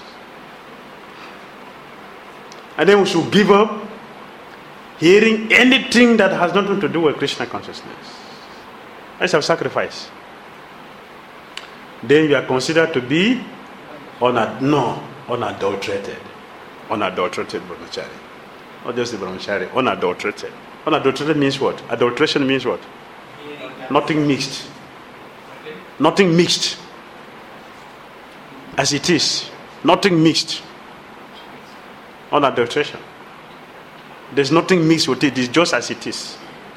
And then we should give up hearing anything that has nothing to do with Krishna consciousness. That's our sacrifice. Then we are considered to be unad- no, unadulterated. Unadulterated brahmachari. Not just the brahmachari, unadulterated. Unadulterated means what? Adulteration means what? Nothing mixed. Nothing mixed. As it is. Nothing mixed. Unadulteration. There's nothing mixed with it. It's just as it is.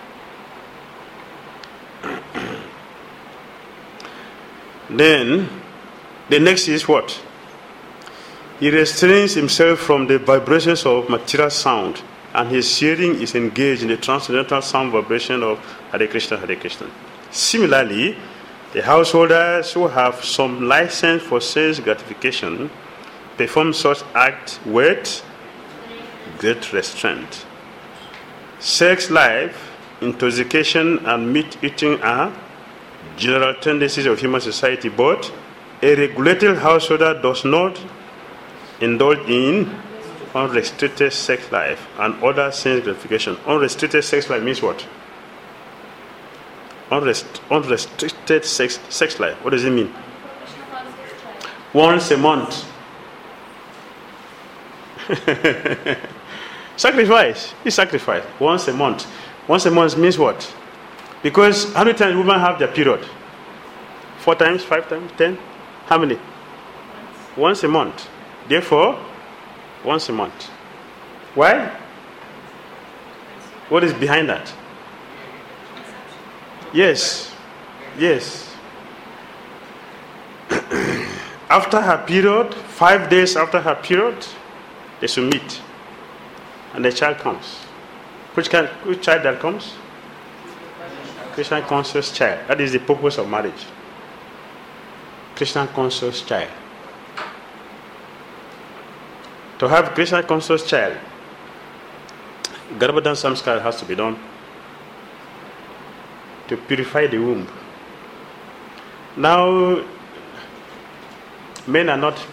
Then, the next is what? He restrains himself from the vibrations of material sound, and his hearing is engaged in the transcendental sound vibration of Hare Krishna, Hare Krishna. Similarly, the householders who have some license for sense gratification perform such acts with great restraint. Sex life, intoxication, and meat eating are general tendencies of human society, but a regulated householder does not indulge in unrestricted sex life and other sense gratification. Unrestricted sex life means what? Unrest- unrestricted sex, sex life. What does it mean? Once a month. Sacrifice. It's sacrifice. Once a month. Once a month means what? Because how many times women have their period? Four times, five times, ten? How many? Once a month. Therefore, once a month. Why? What is behind that? Yes. Yes. After her period, five days after her period, they should meet. And the child comes. Which, kind, which child that comes? Krishna conscious child. That is the purpose of marriage. Krishna conscious child. To have Krishna conscious child, Garbhadan Samskar has to be done to purify the womb. Now, men are not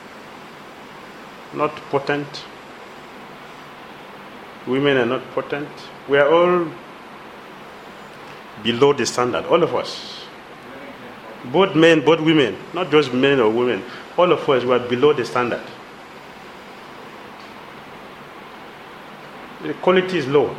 not potent. Women are not potent. We are all below the standard, all of us. Both men, both women, not just men or women, all of us were below the standard. The quality is low.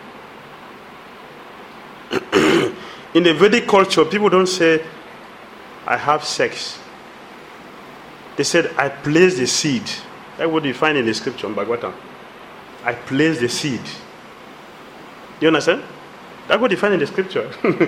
In the Vedic culture, people don't say, I have sex. They said, I place the seed. That's what you find in the scripture in Bhagavatam. I place the seed. You understand? That's what you find in the scripture.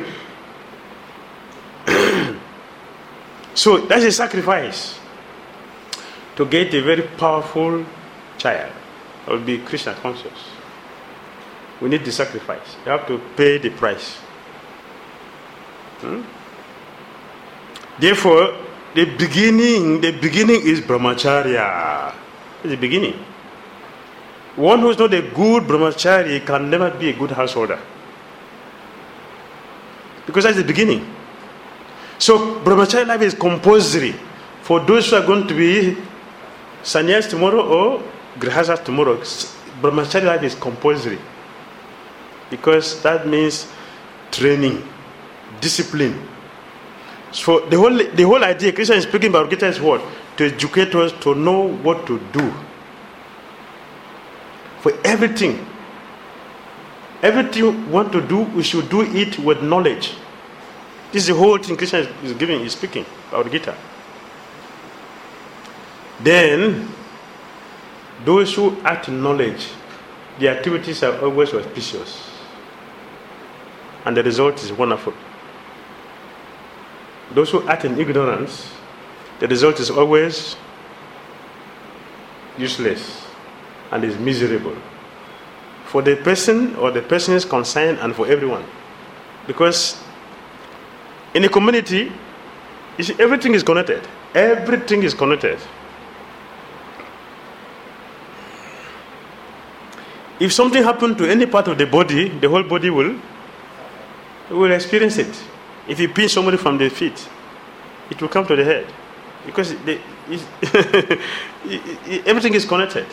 So that's a sacrifice to get a very powerful child. That will be Krishna conscious. We need the sacrifice. You have to pay the price. Hmm? Therefore, the beginning, the beginning is brahmacharya. It's the beginning. One who is not a good brahmachari can never be a good householder. Because that's the beginning. So brahmacharya life is compulsory for those who are going to be sannyas tomorrow or grihastas tomorrow. Brahmacharya life is compulsory. Because that means training, discipline. So the whole the whole idea Krishna is speaking about Gita is what? To educate us to know what to do. For everything. Everything we want to do, we should do it with knowledge. This is the whole thing Krishna is, is giving, is speaking about Gita. Then, those who act in knowledge, the activities are always auspicious. And the result is wonderful. Those who act in ignorance, the result is always useless and is miserable. For the person or the person is concerned and for everyone. Because in a community, you see, everything is connected. Everything is connected. If something happened to any part of the body, the whole body will, will experience it. If you pinch somebody from the feet, it will come to the head. Because the, everything is connected.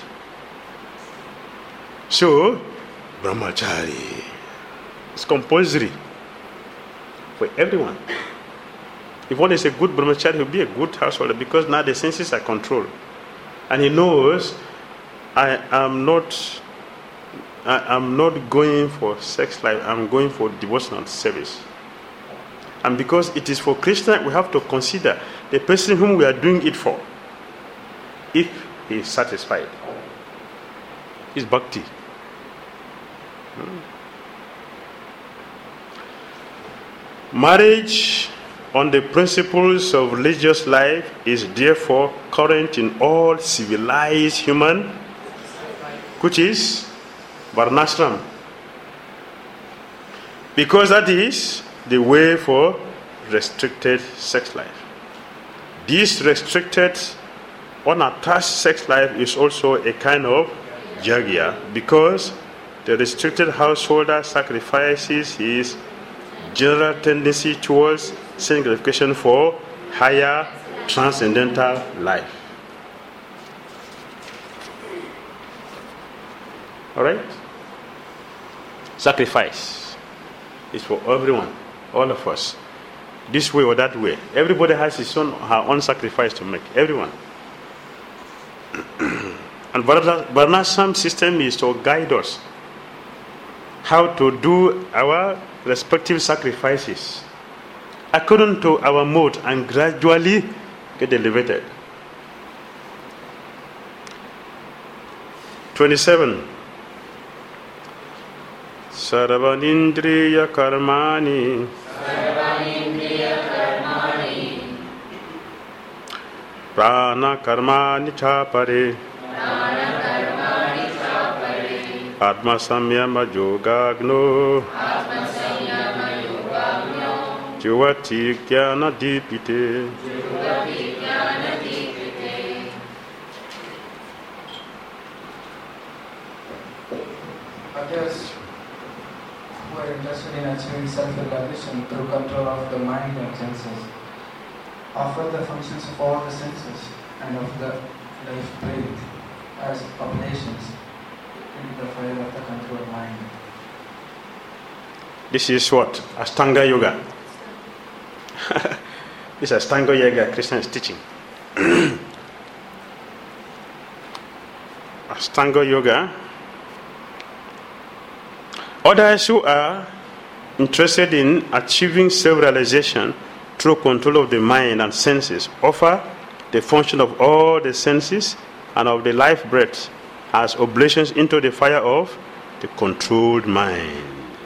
So, brahmachari is compulsory for everyone. If one is a good brahmachari, he will be a good householder because now the senses are controlled. And he knows, I am not, I am not going for sex life, I am going for devotional service. And because it is for Krishna, we have to consider the person whom we are doing it for. If he is satisfied, is bhakti. Hmm. Marriage on the principles of religious life is therefore current in all civilized human, which is varnashram. Because that is the way for restricted sex life. This restricted, unattached sex life is also a kind of yajna, because the restricted householder sacrifices his general tendency towards sense gratification for higher transcendental life. Alright? Sacrifice is for everyone, all of us. This way or that way. Everybody has his own, her own sacrifice to make. Everyone. And Varnashram system is to guide us how to do our respective sacrifices according to our mode and gradually get elevated. twenty-seven. Sarvanindriya karmani prana karmani chapare atma samyama yogagno jivati jnana dipite. Others who are interested in achieving self-realization through control of the mind and senses offer the functions of all the senses and of the life breath as oblations into the fire of the controlled mind. This is what? Ashtanga Yoga. This is Ashtanga Yoga Krishna is teaching. Ashtanga Yoga Others who are interested in achieving self-realization through control of the mind and senses offer the function of all the senses and of the life breath as oblations into the fire of the controlled mind.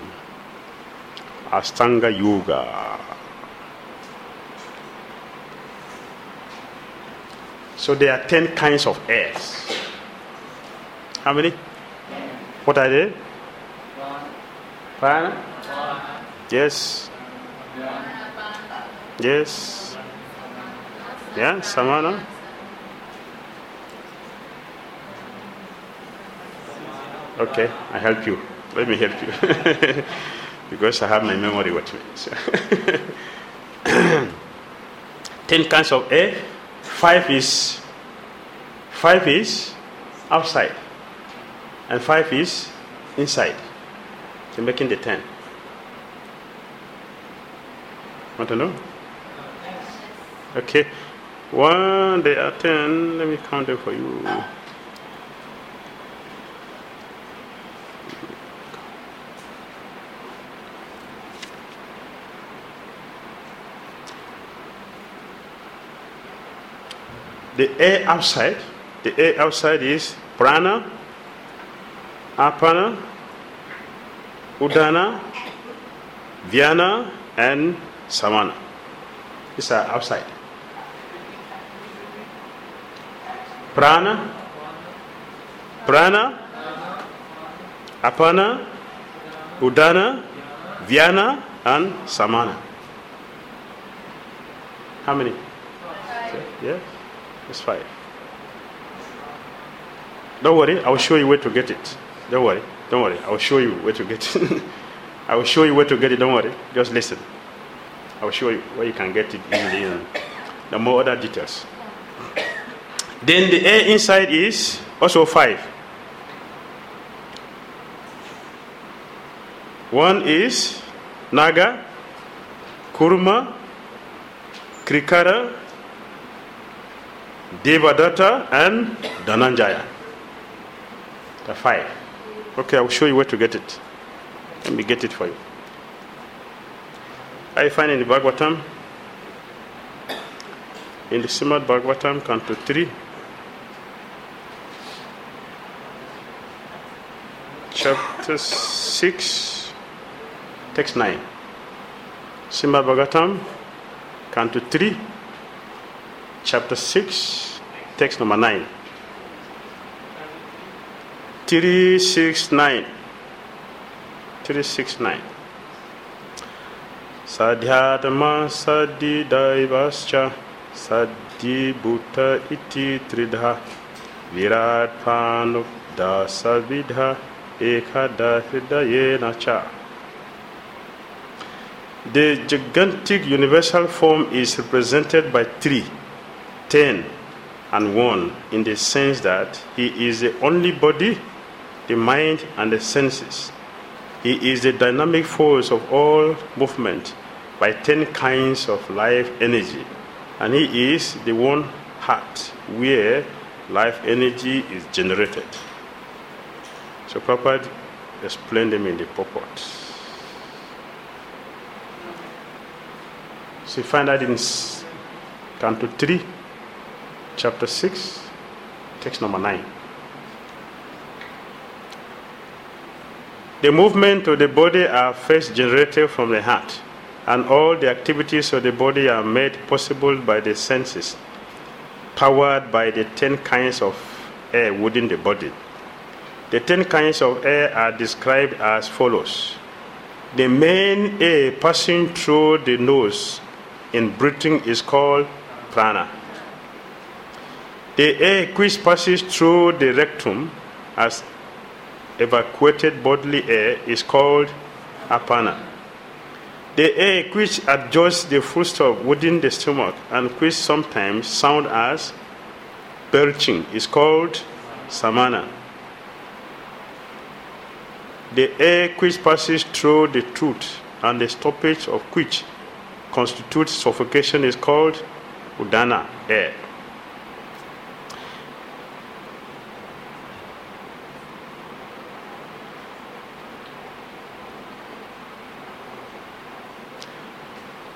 Ashtanga Yoga. So there are ten kinds of airs. How many? What are they? Prana? Yes. Yes. Yeah, Samana. Okay, I help you. Let me help you. Because I have my memory with me. So. Ten kinds of air. Five is five is outside. And five is inside. So making the ten. Want to know? Okay. One, there are ten. Let me count them for you. The air outside, the air outside is prana, apana, udana, vyana, and samana. These are outside. Prana, prana, apana, udana, vyana, and samana. How many? Yeah. It's five. Don't worry, I will show you where to get it. Don't worry, don't worry. I will show you where to get it. I will show you where to get it. Don't worry, just listen. I will show you where you can get it easily and the more other details. Then the air inside is also five. One is Naga, Kurma, Krikara, Devadatta, and Dhananjaya. The five. Okay, I will show you where to get it. Let me get it for you. I find in the Bhagavatam, in the Srimad Bhagavatam, Canto three, chapter six, text nine. Srimad Bhagavatam, Canto three, chapter six, text number nine. three six nine. three six nine. Sadhyatma Sadhi Daivascha Sadhi Bhuta Iti Tridha Virat Panukda Savidha Ekada Hridayena Cha. The gigantic universal form is represented by three, ten, and one in the sense that he is the only body, the mind, and the senses. He is the dynamic force of all movement by ten kinds of life energy, and he is the one heart where life energy is generated. So Prabhupada explained them in the purport. So you find that in Canto three, chapter six, text number nine. The movement of the body are first generated from the heart, and all the activities of the body are made possible by the senses, powered by the ten kinds of air within the body. The ten kinds of air are described as follows. The main air passing through the nose in breathing is called prana. The air which passes through the rectum as evacuated bodily air is called apana. The air which adjusts the foodstuff within the stomach and which sometimes sound as belching is called samana. The air which passes through the throat and the stoppage of which constitutes suffocation is called udana air.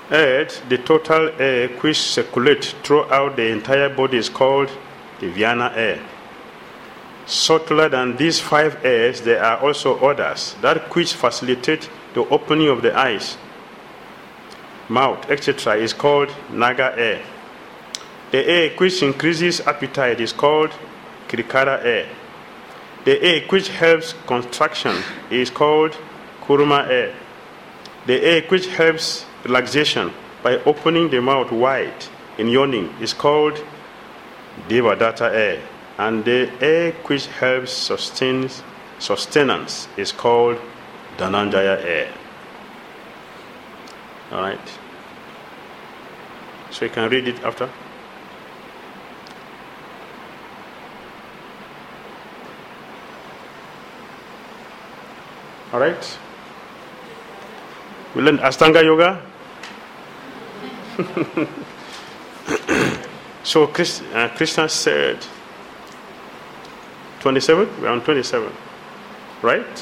Earth, the total air which circulates throughout the entire body is called the Vijnana air. Subtler than these five airs, there are also others that which facilitate the opening of the eyes, mouth, et cetera is called Naga air. The air which increases appetite is called Krikara air. The air which helps contraction is called Kuruma air. The air which helps relaxation by opening the mouth wide in yawning is called Devadatta air. And the air which helps sustain sustenance is called Dhananjaya air. All right. So you can read it after. All right. We learned Ashtanga Yoga. So Christ, uh, Krishna said, twenty-seven? We're on twenty-seven. Right?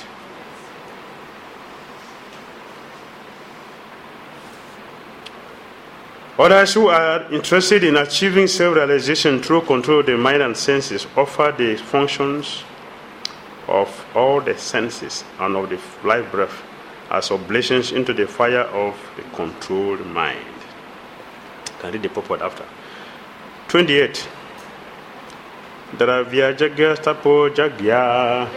Others who are interested in achieving self-realization through control of the mind and senses offer the functions of all the senses and of the life breath as oblations into the fire of the controlled mind. You can read the purport after. twenty-eight. Dravya Jagya Stapo Jagya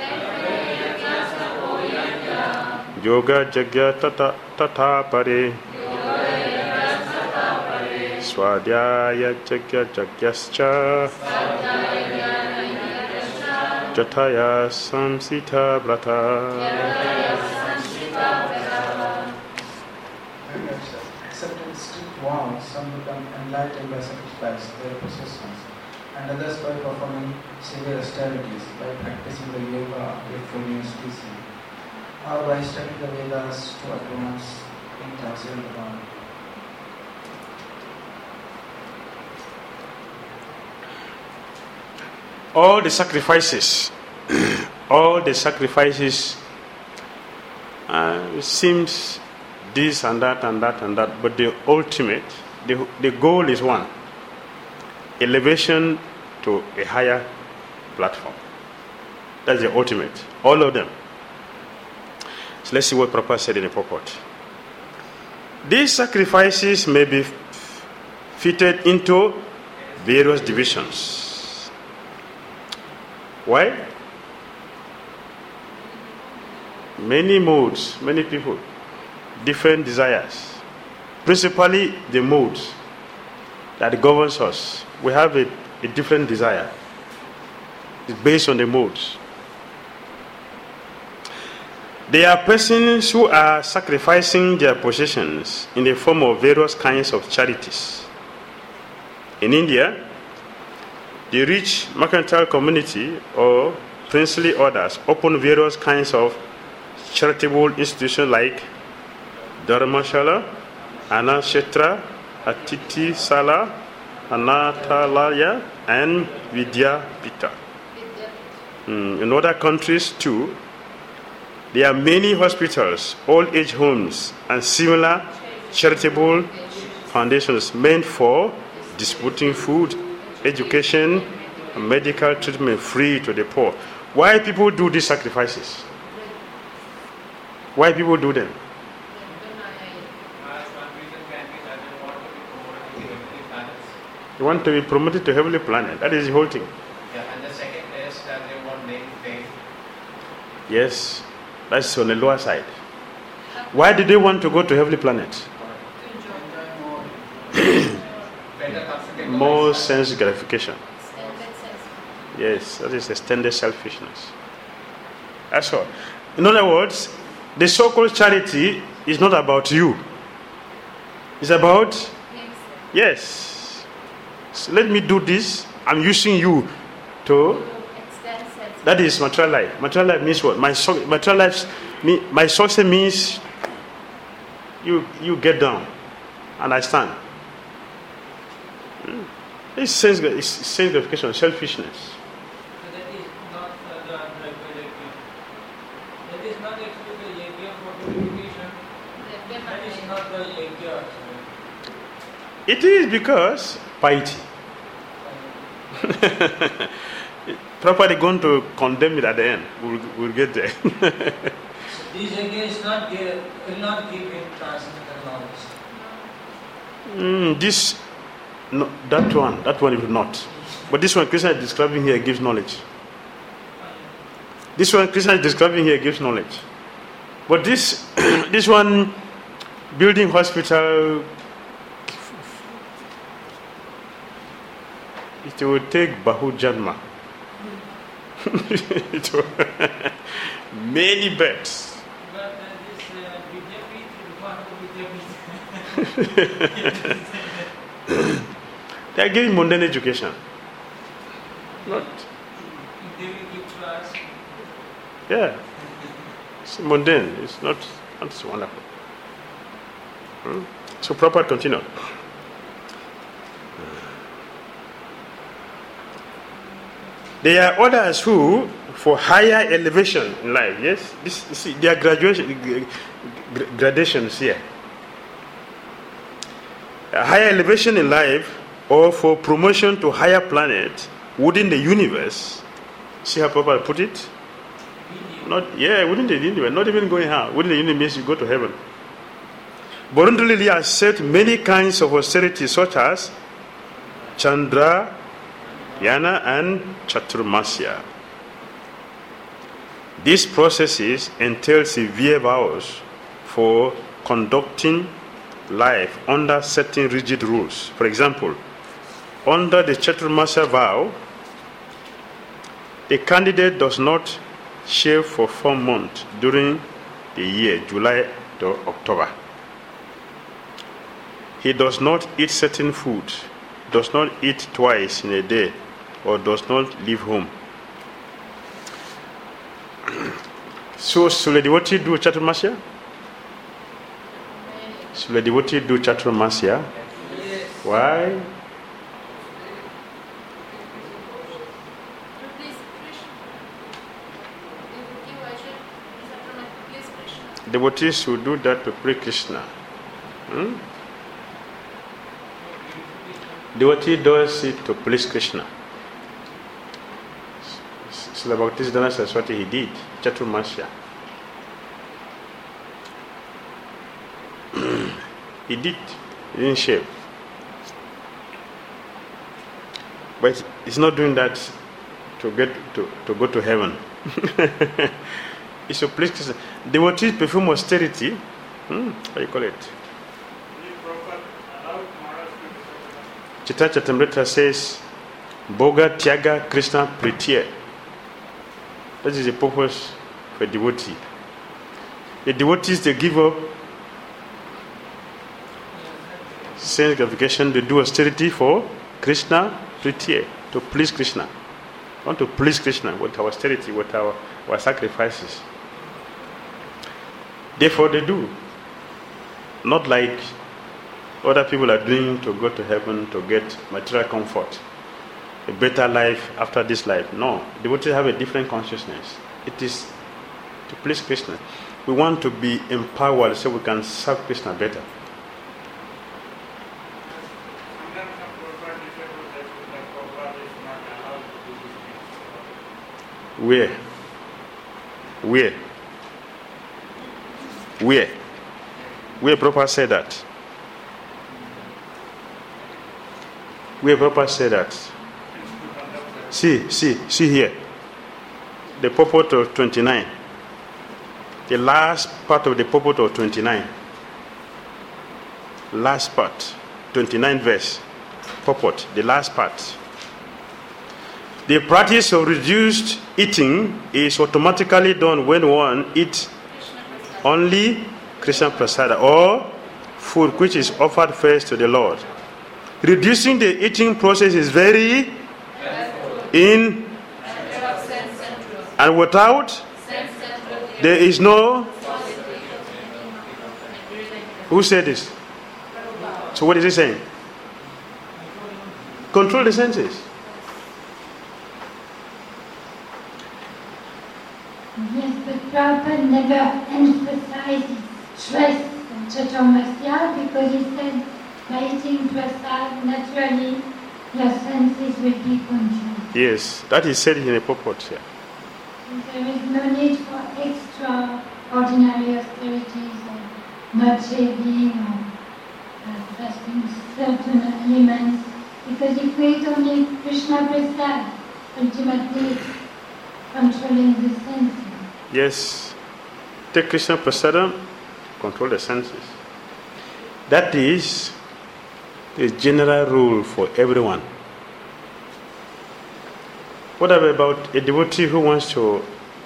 Yoga Jagya Tata Tata Pare Swadhyaya Jagya Jagyascha Jataya Samsita Brata. Accepting strict vows, some become enlightened by sacrifice, their possessions, and others by performing severe austerities, by practicing the yoga with fullness teaching, or by studying the Vedas to advance in transcendent Bhagavan. All the sacrifices, all the sacrifices uh, seems this and that and that and that, but the ultimate, the, the goal is one: elevation to a higher platform. That's the ultimate. All of them. So let's see what Prabhupada said in the purport. These sacrifices may be fitted into various divisions. Why? Many modes, many people, different desires. Principally the modes that governs us. We have a, a different desire. It's based on the modes. There are persons who are sacrificing their possessions in the form of various kinds of charities. In India, the rich mercantile community or princely orders open various kinds of charitable institutions like Dharmashala, Anakshetra, Atiti Sala, Anathalaya, and Vidya Pita. Mm, in other countries too, there are many hospitals, old age homes, and similar charitable foundations meant for distributing food, education, and medical treatment free to the poor. Why people do these sacrifices? Why people do them? They want to be promoted to heavenly planet. That is the whole thing. Yeah, and the second is that they want name fame. Yes, that's on the lower side. Why do they want to go to heavenly planet? Better comfortable More lifestyle. sense gratification. Yes, that is extended selfishness. That's all. In other words, the so-called charity is not about you. It's about, yes. So let me do this. I'm using you to. That is material life. Material life means what? My so, material life, me, my success means you you get down, and I stand. Hmm. It's sense, it's sense gratification, selfishness. So that is not uh, the Advaita yajna. That is not actually the yajna for purification. That is not the yajna. It is because piety. Properly going to condemn it at the end. We'll, we'll get there. So these against not give, will not give him transcendental knowledge. Mm, this, no, that one, that one will not. But this one Krishna is describing here gives knowledge. This one Krishna is describing here gives knowledge. But this, this one, building hospital, it will take Bahu Janma. It will many beds. But uh, this uh, B J P, the part of B J P. They are giving mundane education. Not, They will give class. yeah. It's mundane. It's not, not so wonderful. Hmm? So proper continue. There are others who, for higher elevation in life, yes, this, you see, there are graduation, g- g- gradations here. A higher elevation in life, or for promotion to higher planet within the universe. See how Prabhupada put it? Not, yeah, within the universe, not even going out. Within the universe means you go to heaven. Voluntarily accept many kinds of austerity, such as Chandra, Yana, and Chaturmasya. These processes entail severe vows for conducting life under certain rigid rules. For example, under the Chaturmasya vow, the candidate does not shave for four months during the year, July to October. He does not eat certain food, does not eat twice in a day, or does not leave home. So, should a devotee do Chaturmasya? Should a devotee do Chaturmasya? Why? To please Krishna. Devotee worship is to please Krishna. Devotees should do that to pray Krishna. Hmm? Devotee does it to please Krishna. Srila Bhaktisiddhanta Saraswati, he did Chaturmasya. He did. He didn't shave. But he's not doing that to get to, to go to heaven. It's to please Krishna. Devotees perform austerity. Hmm? How do you call it? Chitta Chaitanya says, Boga Tyaga Krishna Pritya. That is the purpose for a devotee. The devotees, they give up sense gratification, they do austerity for Krishna Pritya, to please Krishna. I want to please Krishna with our austerity, with our, our sacrifices. Therefore they do. Not like other people are doing to go to heaven to get material comfort, a better life after this life. No, devotees have a different consciousness. It is to please Krishna. We want to be empowered so we can serve Krishna better. Where? Where? Where? Where Prabhupada said that? Where Prabhupada said that? See, see, see here. The purport of twenty-nine. The last part of the purport of twenty-nine. Last part. twenty-nine verse. Purport. The last part. The practice of reduced eating is automatically done when one eats only Krishna Prasada, or food which is offered first to the Lord. Reducing the eating process is very in and without there is no. Who said this? So what is he saying? Control the senses. Yes, but Prabhupada never emphasized stress and Chaturmasya because he said by eating prasad, naturally your senses will be controlled. Yes, that is said in a purport here. So there is no need for extraordinary austerities or not shaving or uh, fasting certain elements, because if we eat only Krishna prasad, ultimately it's controlling the senses. Yes, take Krishna prasadam, control the senses. That is the general rule for everyone. What about a devotee who wants to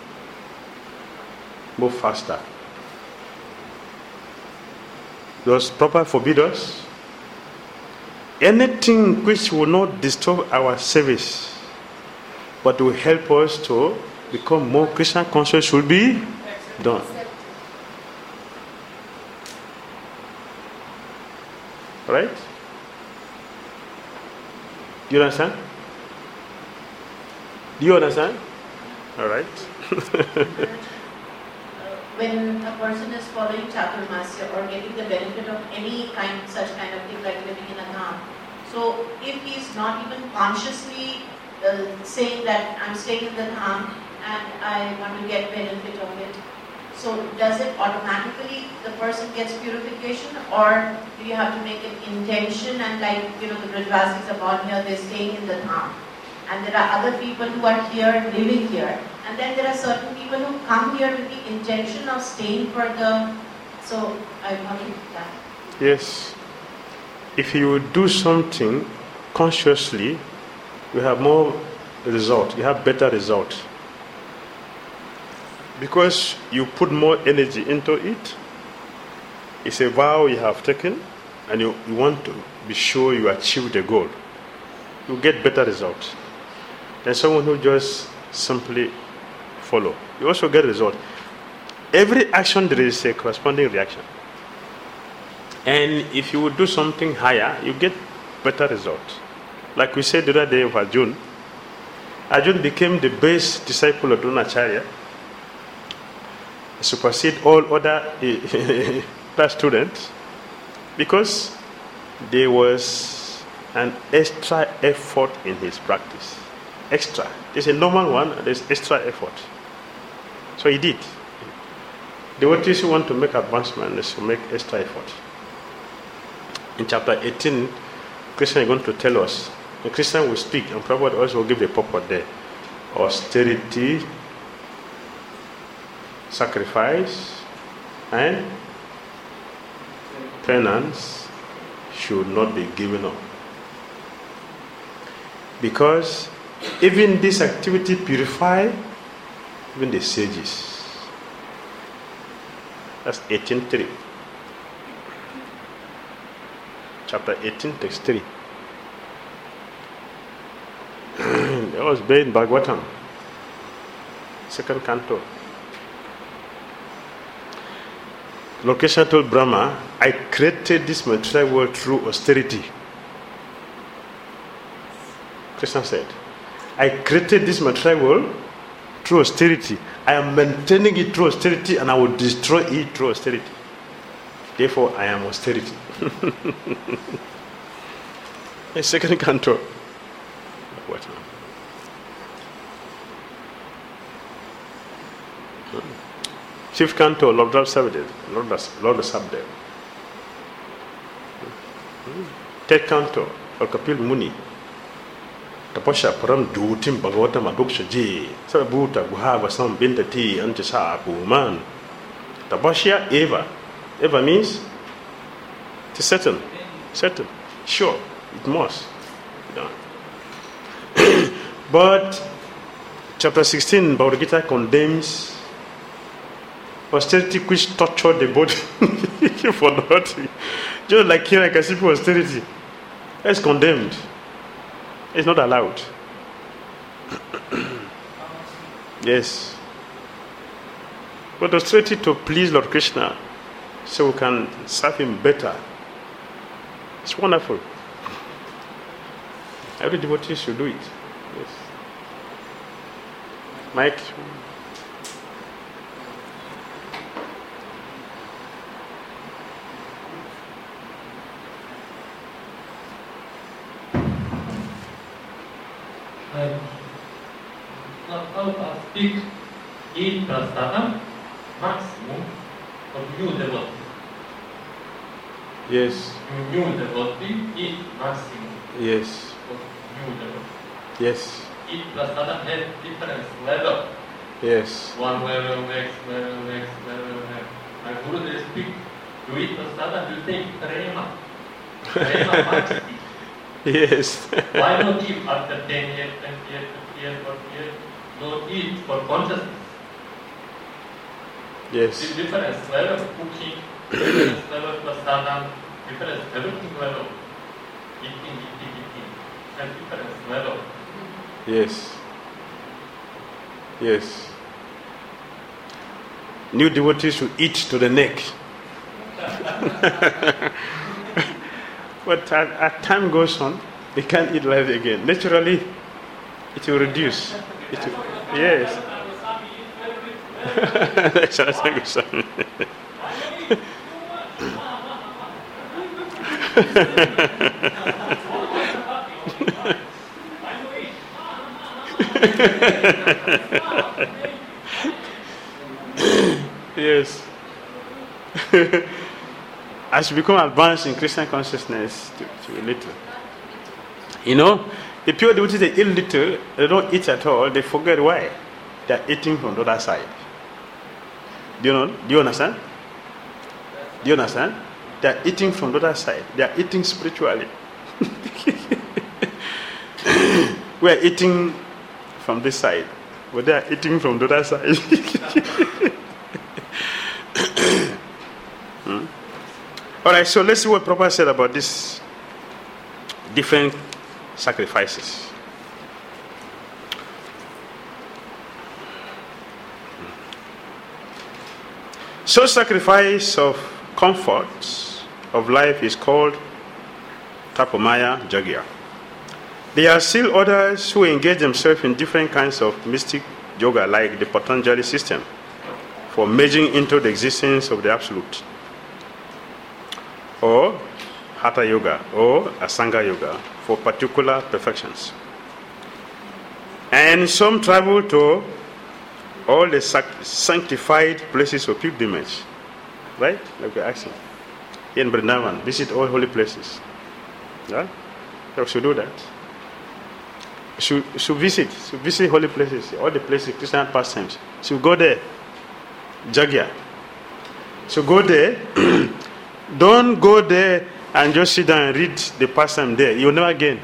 move faster? Does Prabhupada forbid us? Anything which will not disturb our service but will help us to become more Krishna conscious should be done. Right? Do you understand? Do you understand? All right. When a person is following Chaturmasya or getting the benefit of any kind, such kind of thing like living in a dham, so if he is not even consciously uh, saying that I'm staying in the dham and I want to get benefit of it, so does it automatically the person gets purification, or do you have to make an intention? And like, you know, the Brajvasis are born here, they're staying in the dham. And there are other people who are here, living here. And then there are certain people who come here with the intention of staying for the... So, I want to that. Yes. If you do something consciously, you have more result. You have better result. Because you put more energy into it. It's a vow you have taken, and you, you want to be sure you achieve the goal. You get better results than someone who just simply follow. You also get result. Every action there is a corresponding reaction. And if you would do something higher, you get better result. Like we said the other day of Arjun, Arjun became the best disciple of Dronacharya, supersede all other class students, because there was an extra effort in his practice. Extra. There's a normal one, and there's extra effort. So he did. Devotees who want to make advancement is to make extra effort. In chapter eighteen, Krishna is going to tell us, and Krishna will speak, and Prabhupada also will give the purport there. Austerity, sacrifice, and penance should not be given up. Because even this activity purify even the sages. That's eighteen three. Chapter eighteen, text three. That was there in Bhagavatam, second canto. Lord Krishna told Brahma, I created this material world through austerity. Krishna said, I created this material world through austerity. I am maintaining it through austerity, and I will destroy it through austerity. Therefore, I am austerity. A second canto. What? Fifth canto, Lord Sabdev. Lord Sabdev. Third canto, Lord Kapil Muni. Tapasya param dutim bhagavatam aduksha ji. Sarabhuta guhava sam bintati antisa apuman. Tapasya eva. Eva means to certain. Certain. Sure. It must be done. But chapter sixteen, Bhagavad Gita condemns austerity which torture the body for nothing. Just like here, I can see for austerity. It's condemned. It's not allowed. Yes. But austerity to please Lord Krishna so we can serve him better. It's wonderful. Every devotee should do it. Yes. Mike? uh, now, now uh, speak in prasadam maximum for new devotee. Yes. New devotee is maximum Yes. for new devotee. Yes. Each prasadam has different level. Yes. One level, next level, next level, next. My Guru they speak. You eat prasadam, you take prema. Prema maxi. Yes. Why not eat after ten years, twenty years, fifty years, forty years? Don't eat for consciousness. Yes. The difference level of cooking, difference level of prasadam, difference everything level. Eating, eating, eating. And difference level. Yes. Yes. New devotees should eat to the neck. But as, as time goes on, they can't eat live again. Naturally, it will reduce. It will, yes. Yes. As you become advanced in Christian consciousness, to, to a little. You know, the pure devotees, they eat little, they don't eat at all, they forget why. They are eating from the other side. Do you know? Do you understand? Do you understand? They are eating from the other side. They are eating spiritually. We are eating from this side, but they are eating from the other side. hmm? All right, so let's see what Prabhupada said about these different sacrifices. So, sacrifice of comforts of life is called Tapamaya Jagya. There are still others who engage themselves in different kinds of mystic yoga, like the Patanjali system, for merging into the existence of the Absolute, or Hatha Yoga, or Asanga Yoga, for particular perfections. And some travel to all the sanctified places of pilgrimage, right? Like we're asking. In Vrindavan, visit all holy places. Yeah? We should do that. Should, should visit, should visit holy places, all the places, Christian pastimes. Should go there. Jagya. So go there. Don't go there and just sit down and read the pastime there. You'll never gain.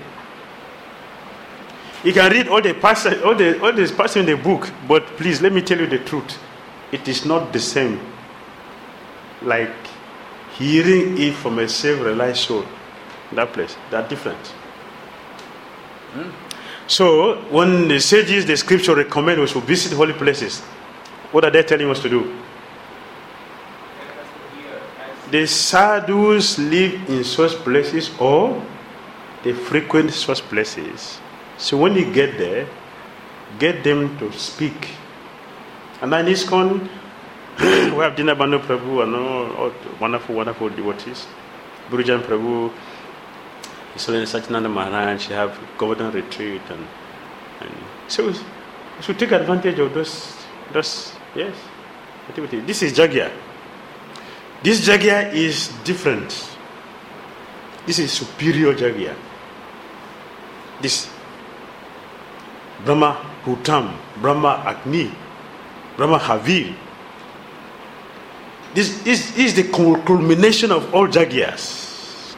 You can read all the pastime, all the all this pastime in the book, but please let me tell you the truth. It is not the same. Like hearing it from a self-realized soul. That place. They're different. Hmm? So when the sages, the scripture recommend us to visit holy places, what are they telling us to do? The sadhus live in such places or they frequent such places. So when you get there, get them to speak. And then ISKCON, we have Dinabano Prabhu and all, all wonderful, wonderful devotees. Gurujan Prabhu, Isolani Satyananda Maharaj, they have golden retreat. And, and so we should take advantage of those, those yes, activities. This is Jagya. This Jagya is different. This is superior Jagya. This Brahma Hutam, Brahma Agni, Brahma Havil. This is, is the culmination of all Jagyas.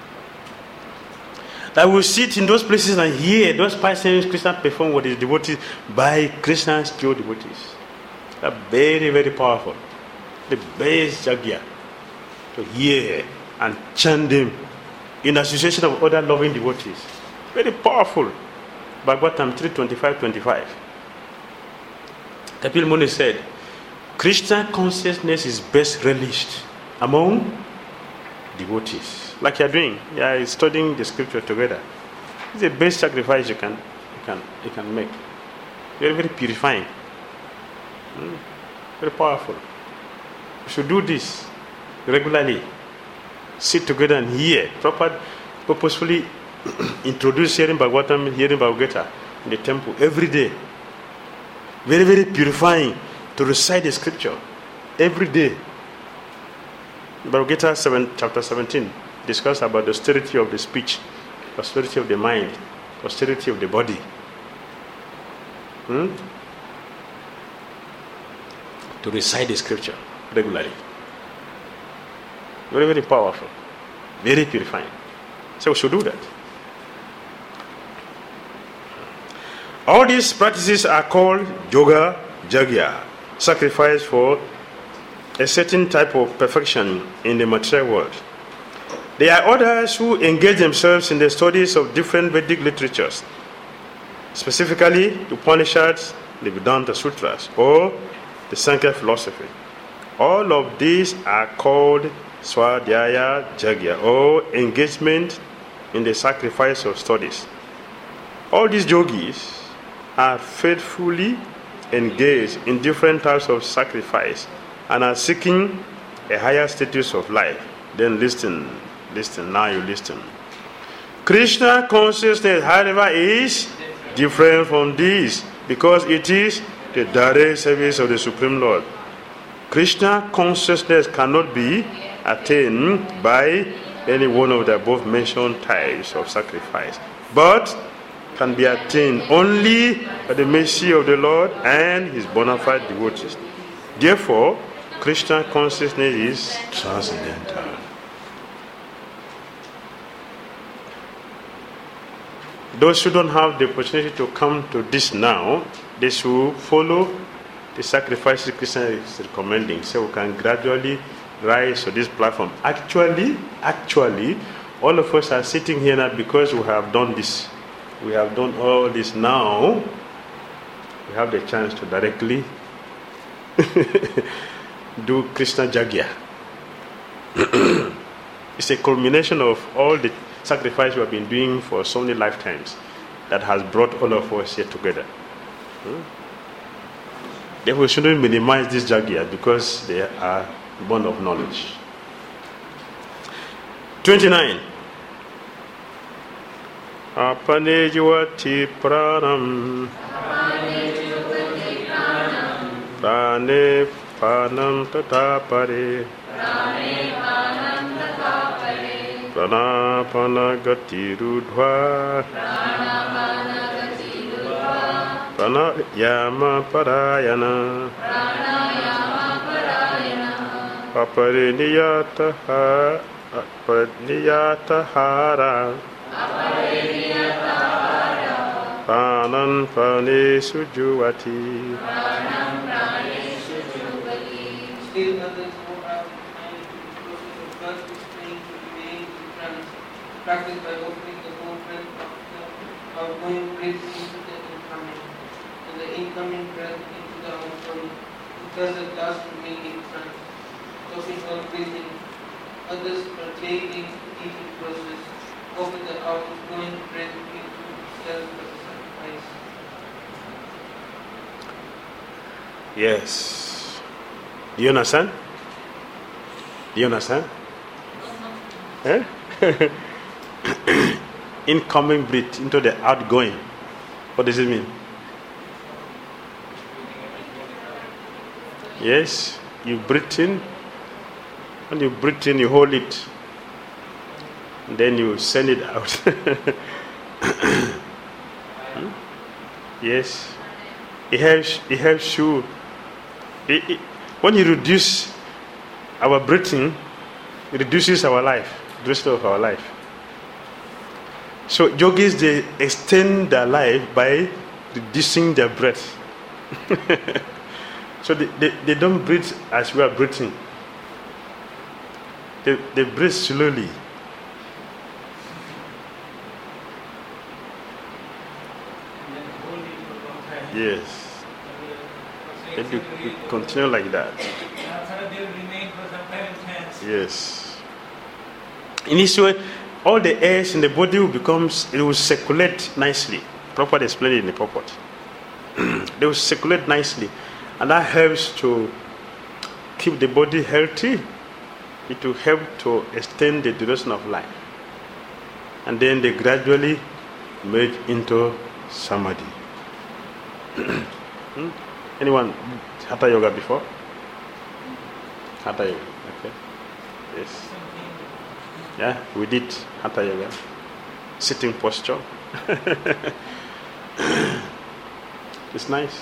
That will sit in those places and hear those pastors Krishna perform what is devotees by Krishna's pure devotees. They are very, very powerful. The best Jagya to hear and chant them in association of other loving devotees. Very powerful. Bhagavatam three twenty-five twenty-five. Kapil Muni said, Krishna consciousness is best relished among devotees. Like you're doing, you're studying the scripture together. It's the best sacrifice you can you can you can make. Very, very purifying. Mm. Very powerful. You should do this regularly. Sit together and hear. Proper, purposefully introduce hearing Bhagavatam, hearing Bhagavad Gita in the temple every day. Very, very purifying to recite the scripture every day. Bhagavad Gita seven, chapter seventeen discusses about the austerity of the speech, austerity of the mind, austerity of the body. Hmm? To recite the scripture regularly. Very, very powerful. Very purifying. So we should do that. All these practices are called yoga jagya, sacrifice for a certain type of perfection in the material world. There are others who engage themselves in the studies of different Vedic literatures, specifically the Upanishads, the Vedanta Sutras, or the Sankhya philosophy. All of these are called Swadhyaya Jagya, or engagement in the sacrifice of studies. All these yogis are faithfully engaged in different types of sacrifice and are seeking a higher status of life. Then listen, listen, now you listen. Krishna consciousness, however, is different from this because it is the direct service of the Supreme Lord. Krishna consciousness cannot be attained by any one of the above mentioned types of sacrifice, but can be attained only by the mercy of the Lord and his bona fide devotees. Therefore, Krishna consciousness is transcendental. Those who don't have the opportunity to come to this now, they should follow the sacrifices Krishna is recommending, so we can gradually rise to this platform. Actually, actually, all of us are sitting here now because we have done this. We have done all this now. We have the chance to directly do Krishna Jagya. It's a culmination of all the sacrifice we have been doing for so many lifetimes that has brought all of us here together. Hmm? Therefore, we shouldn't minimize this Jagya because they are born of knowledge. twenty-nine. Apane jivati pranam prane panam tatapare pranapana gati rudhva pranayama parayana apariniyataha apariniyatahara Pranam prane sujuvati. Still others who have mind to process of blood restraint to remain in trance, practice by opening the movement of the outgoing breath into the incoming, and the incoming breath into the outgoing, thus at last remain in trance. Talking about breathing, others partake in the eating process, open the outgoing breath into self. Yes. Do you understand? Do you understand? Eh? Incoming breath into the outgoing. What does it mean? Yes. You breathe in. When you breathe in, you hold it. And then you send it out. hmm? Yes. It helps, it helps you. It, it, when you reduce our breathing, it reduces our life, the rest of our life. So yogis, they extend their life by reducing their breath. So they, they, they don't breathe as we are breathing. They, they breathe slowly. Yes. And you, you continue like that. Yes. In this way, all the airs in the body will become, it will circulate nicely. Prabhupada explained it in the purport. They will circulate nicely. And that helps to keep the body healthy. It will help to extend the duration of life. And then they gradually merge into samadhi. Hmm? Anyone hatha yoga before? Hatha yoga, okay. Yes. Yeah, we did hatha yoga. Sitting posture. It's nice.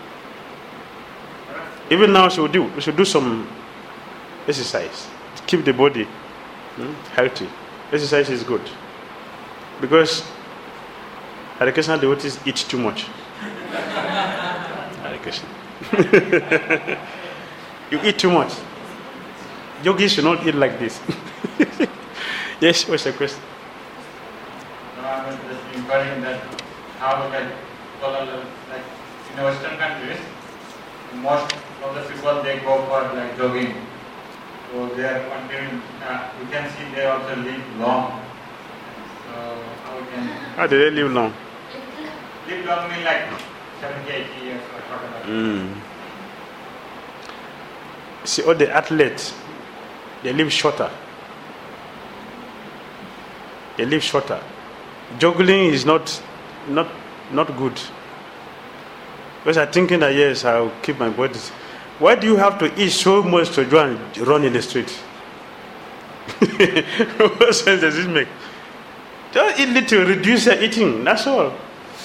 Even now, we should do we should do some exercise to keep the body hmm, healthy. Exercise is good because Hare Krishna devotees eat too much. Hare Krishna. You eat too much. Yogis should not eat like this. Yes, what's the question? No, I was just inquiring that how, like, like in Western countries, most of the people they go for like jogging. So they are continuing, uh, you can see they also live long. So how we can How do they live long? live long mean like seventy, eighty years or whatever. Mm. See, all the athletes, they live shorter. They live shorter. Juggling is not, not, not good. Because I'm thinking that yes, I'll keep my body. Why do you have to eat so much to go and run in the street? What sense does it make? Just eat little, reduce your eating. That's all.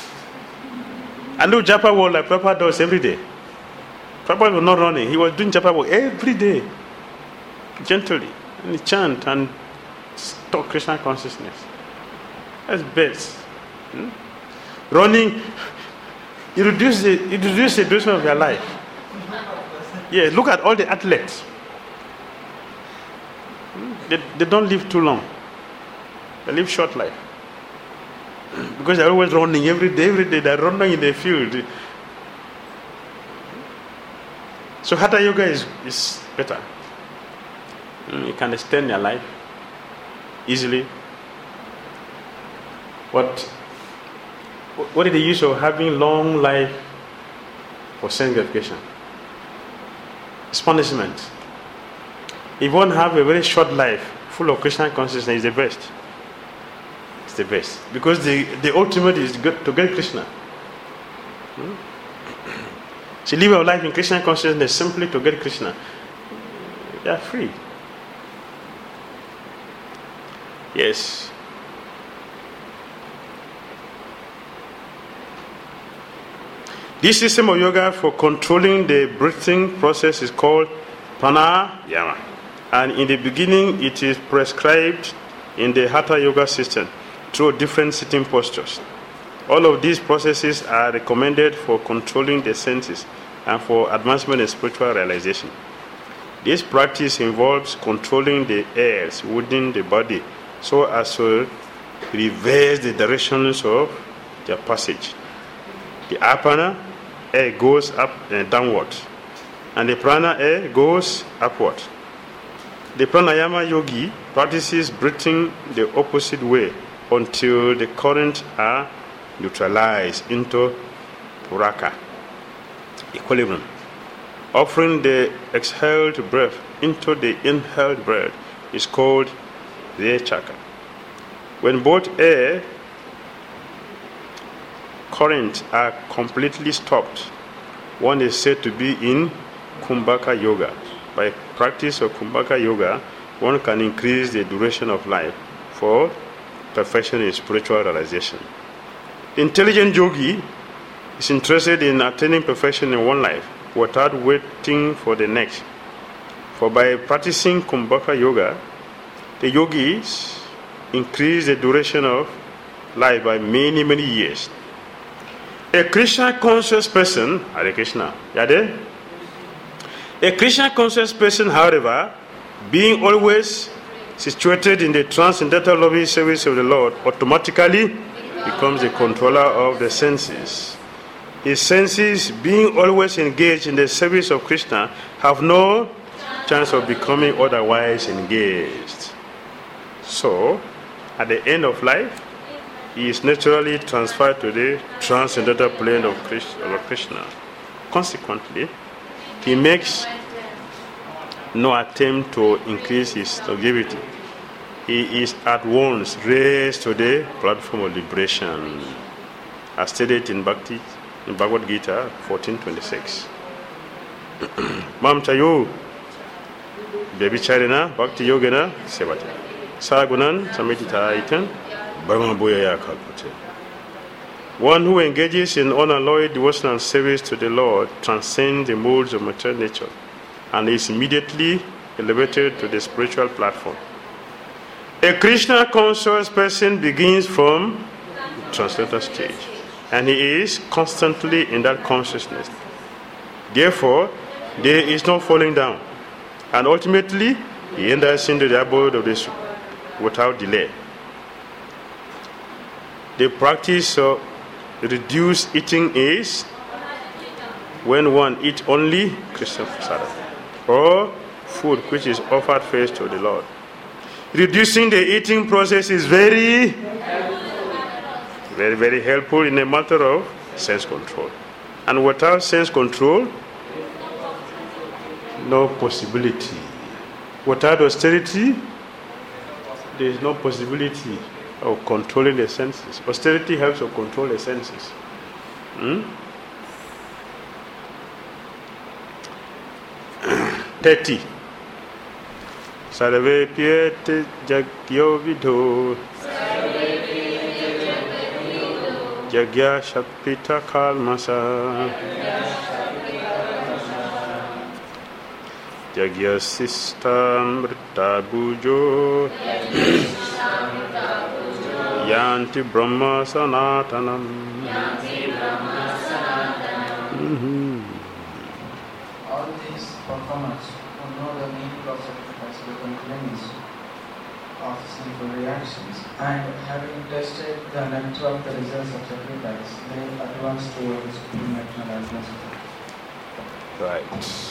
I know Japa walk like Papa does every day. Papa was not running. He was doing Japa walk every day. Gently. And he chant and talk Krishna consciousness. That's best. Hmm? Running, you reduce the you reduce the duration of your life. Yeah, look at all the athletes. Hmm? They, they don't live too long. They live short life. Because they're always running every day, every day. They're running in the field. So Hatha Yoga is, is better. You can extend your life easily. What, what is the use of having long life for sense gratification? It's punishment. If one have a very short life full of Krishna consciousness, is the best. It's the best. Because the, the ultimate is to get Krishna. Hmm? So live your life in Krishna consciousness simply to get Krishna. You are free. Yes. This system of yoga for controlling the breathing process is called pranayama. And in the beginning, it is prescribed in the Hatha Yoga system through different sitting postures. All of these processes are recommended for controlling the senses and for advancement in spiritual realization. This practice involves controlling the airs within the body so as to reverse the directions of their passage. The apana air goes up and downward, and the prana air goes upward. The pranayama yogi practices breathing the opposite way until the currents are neutralized into puraka, equilibrium. Offering the exhaled breath into the inhaled breath is called the chakra. When both air currents are completely stopped, one is said to be in Kumbhaka Yoga. By practice of Kumbhaka Yoga, one can increase the duration of life for perfection in spiritual realization. The intelligent yogi is interested in attaining perfection in one life without waiting for the next. For by practicing Kumbhaka Yoga, the yogis increase the duration of life by many, many years. A Krishna conscious person, Hare Krishna, you are there? A Krishna conscious person, however, being always situated in the transcendental loving service of the Lord, automatically becomes the controller of the senses. His senses, being always engaged in the service of Krishna, have no chance of becoming otherwise engaged. So, at the end of life, he is naturally transferred to the transcendental plane of Krishna. Consequently, he makes no attempt to increase his longevity. He is at once raised to the platform of liberation. as stated in Bhakti, in Bhagavad Gita fourteen twenty-six. Mam chayo bebi charina bhakti yogena sevate sagunan samitita itan brahma boya kalpate. One who engages in unalloyed devotional service to the Lord transcends the modes of material nature and is immediately elevated to the spiritual platform. A Krishna conscious person begins from the transcendental stage, and he is constantly in that consciousness. Therefore, there is no falling down, and ultimately he enters into the abode of the Supreme without delay. The practice of reduced eating is when one eats only Krishna prasada, or food which is offered first to the Lord. Reducing the eating process is very, very, very helpful in a matter of sense control. And without sense control, no possibility. Without austerity, there is no possibility of controlling the senses. Austerity helps to control the senses. Hmm? thirty. Sarve piete jagyo vidho jagya shakpita kalmasa jagya sistamrita bujo yanti brahma sanatanam. Mm-hmm. All these performers who know the meaning of sacrifice become cleansed of sinful reactions, and having tested the nature of the results of sacrifice, they advance towards supreme eternal atmosphere. Right.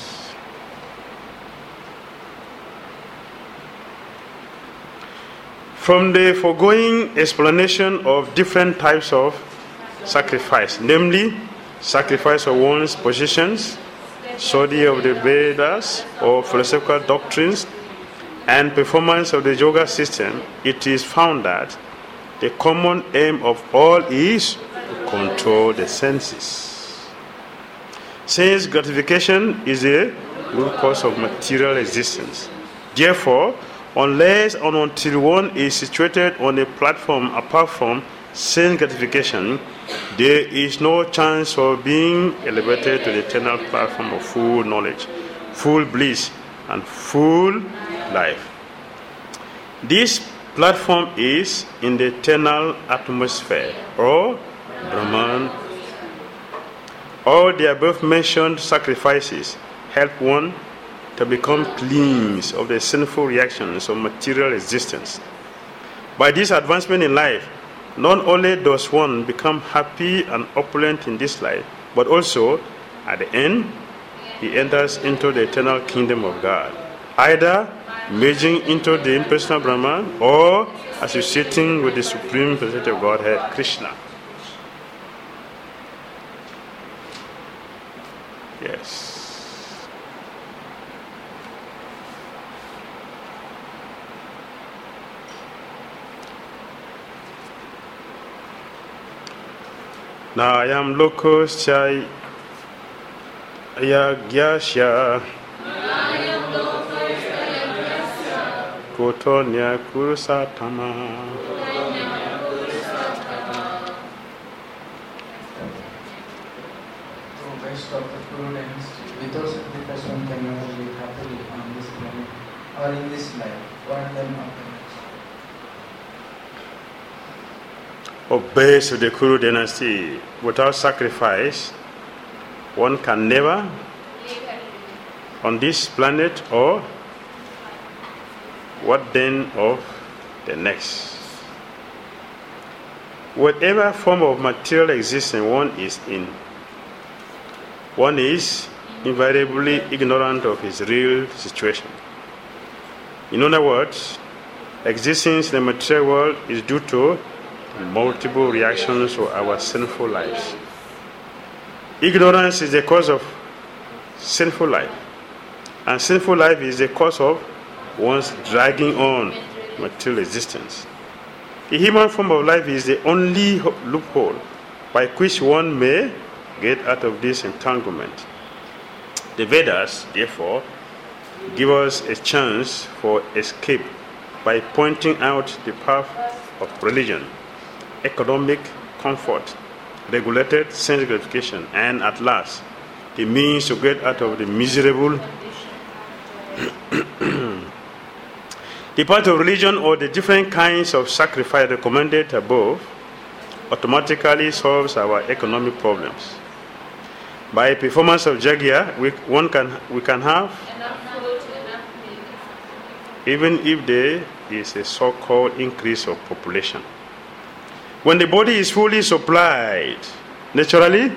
From the foregoing explanation of different types of sacrifice, namely sacrifice of one's possessions, study of the Vedas or philosophical doctrines, and performance of the yoga system, it is found that the common aim of all is to control the senses. Since gratification is a root cause of material existence, therefore, unless and until one is situated on a platform apart from sense gratification, there is no chance of being elevated to the eternal platform of full knowledge, full bliss, and full life. This platform is in the eternal atmosphere, or Brahman. All the above mentioned sacrifices help one to become cleansed of the sinful reactions of material existence. By this advancement in life, not only does one become happy and opulent in this life, but also, at the end, he enters into the eternal kingdom of God, either merging into the impersonal Brahman or associating with the Supreme Personality of Godhead, Krishna. Yes. Now I am locus chai ayagyasya kotonya kurusatama. So best of the Kuru dynasty, without sacrifice one can never live happily on this planet or in this life, one then after next. Or base of the Kuru dynasty, without sacrifice, one can never on this planet, or what then of the next? Whatever form of material existence one is in, one is invariably ignorant of his real situation. In other words, existence in the material world is due to multiple reactions to our sinful lives. Ignorance is the cause of sinful life, and sinful life is the cause of one's dragging on material existence. The human form of life is the only loophole by which one may get out of this entanglement. The Vedas, therefore, give us a chance for escape by pointing out the path of religion, economic comfort, regulated sense gratification, and at last, the means to get out of the miserable the path of religion or the different kinds of sacrifice recommended above automatically solves our economic problems. By performance of Jagya, we, one can, we can have, even if there is a so-called increase of population. When the body is fully supplied, naturally,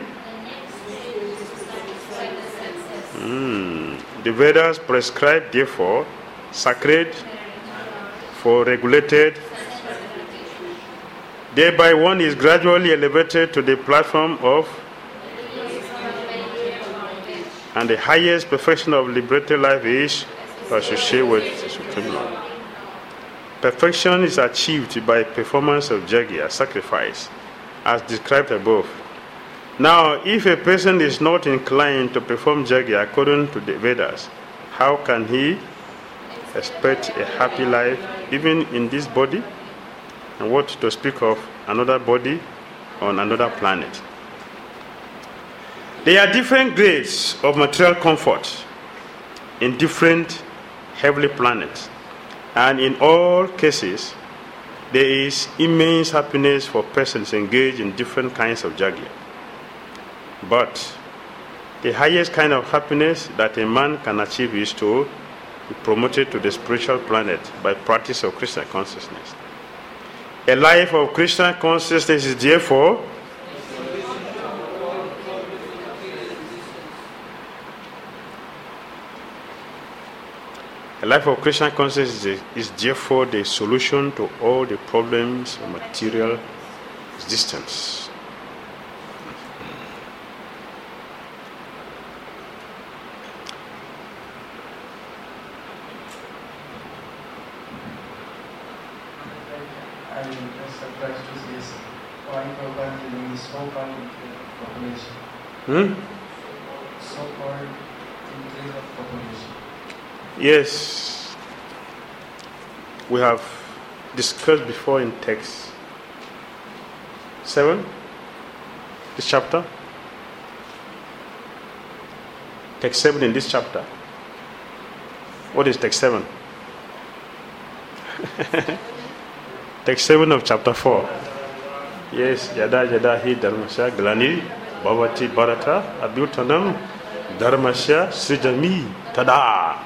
mm, the Vedas prescribe, therefore, sacred for regulated. Thereby one is gradually elevated to the platform of and the highest perfection of liberated life is associated with the Supreme Lord. Perfection is achieved by performance of Jagya, sacrifice, as described above. Now, if a person is not inclined to perform Jagya according to the Vedas, how can he expect a happy life even in this body? And what to speak of another body on another planet? There are different grades of material comfort in different heavenly planets. And in all cases, there is immense happiness for persons engaged in different kinds of Jagya. But the highest kind of happiness that a man can achieve is to be promoted to the spiritual planet by practice of Krishna consciousness. A life of Krishna consciousness is therefore A life of Krishna consciousness is, is therefore the solution to all the problems of material existence. I am surprised to see this. Why Prabhupada is giving this so-called increase of population? Hmm? So-called increase of population. Yes, we have discussed before in text seven, this chapter. Text seven in this chapter. What is text seven? Text seven of chapter four. Yes, Yada Yada Hi Dharmasya Glani Bhavati Bharata Abhyutanam Dharmasya Srijami Tada.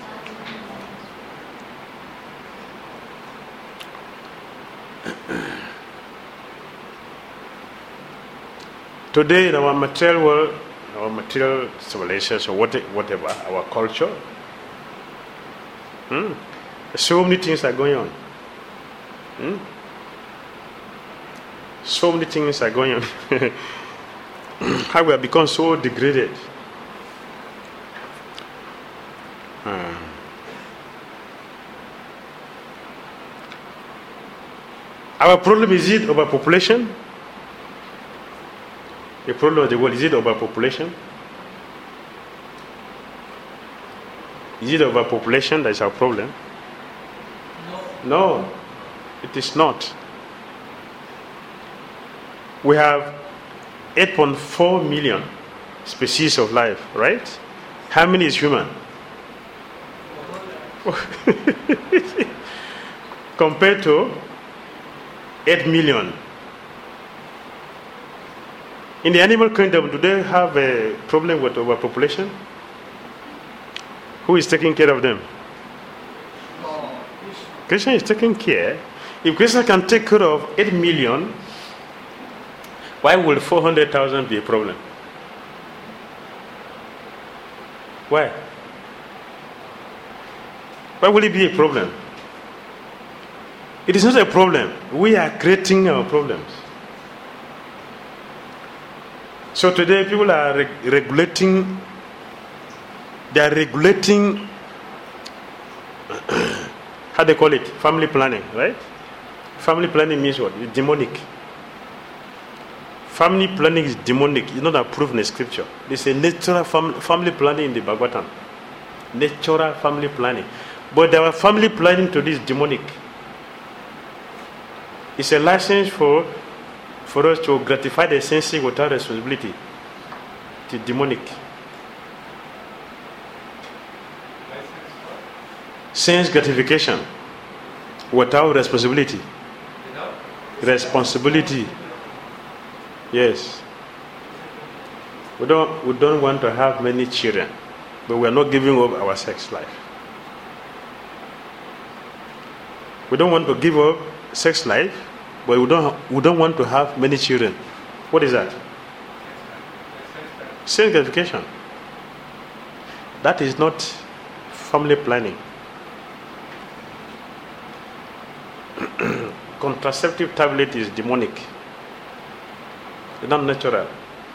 Today in our material world, our material civilizations, or whatever, our culture, hmm, so many things are going on. Hmm? So many things are going on. How we have become so degraded. Hmm. Our problem is it overpopulation? The problem of the world, is it overpopulation? Is it overpopulation that is our problem? No. No, it is not. We have eight point four million species of life, right? How many is human? Compared to eight million. In the animal kingdom, do they have a problem with overpopulation? Who is taking care of them? Krishna is taking care. If Krishna can take care of eight million, why will four hundred thousand be a problem? Why? Why will it be a problem? It is not a problem. We are creating our problems. So today people are reg- regulating, they are regulating, how they call it, family planning, right? Family planning means what? It's demonic. family planning is demonic. It's not approved in the scripture. There's a natural fam- family planning in the Bhagavatam. Natural family planning. But there was family planning to this demonic. It's a license for for us to gratify the senses without responsibility. It's demonic. Sense gratification without responsibility. Responsibility. Yes. We don't we don't want to have many children, but we are not giving up our sex life. We don't want to give up sex life, but we don't we don't want to have many children. What is that? Sense gratification. That is not family planning. Contraceptive tablet is demonic. It's not natural.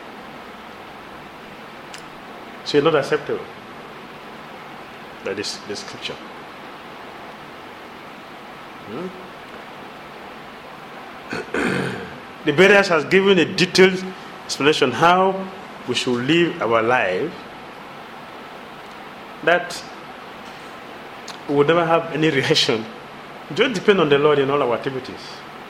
So it's not acceptable. That is the scripture. Hmm? The Bereans has given a detailed explanation how we should live our life, that we would never have any reaction. Just depend on the Lord in all our activities.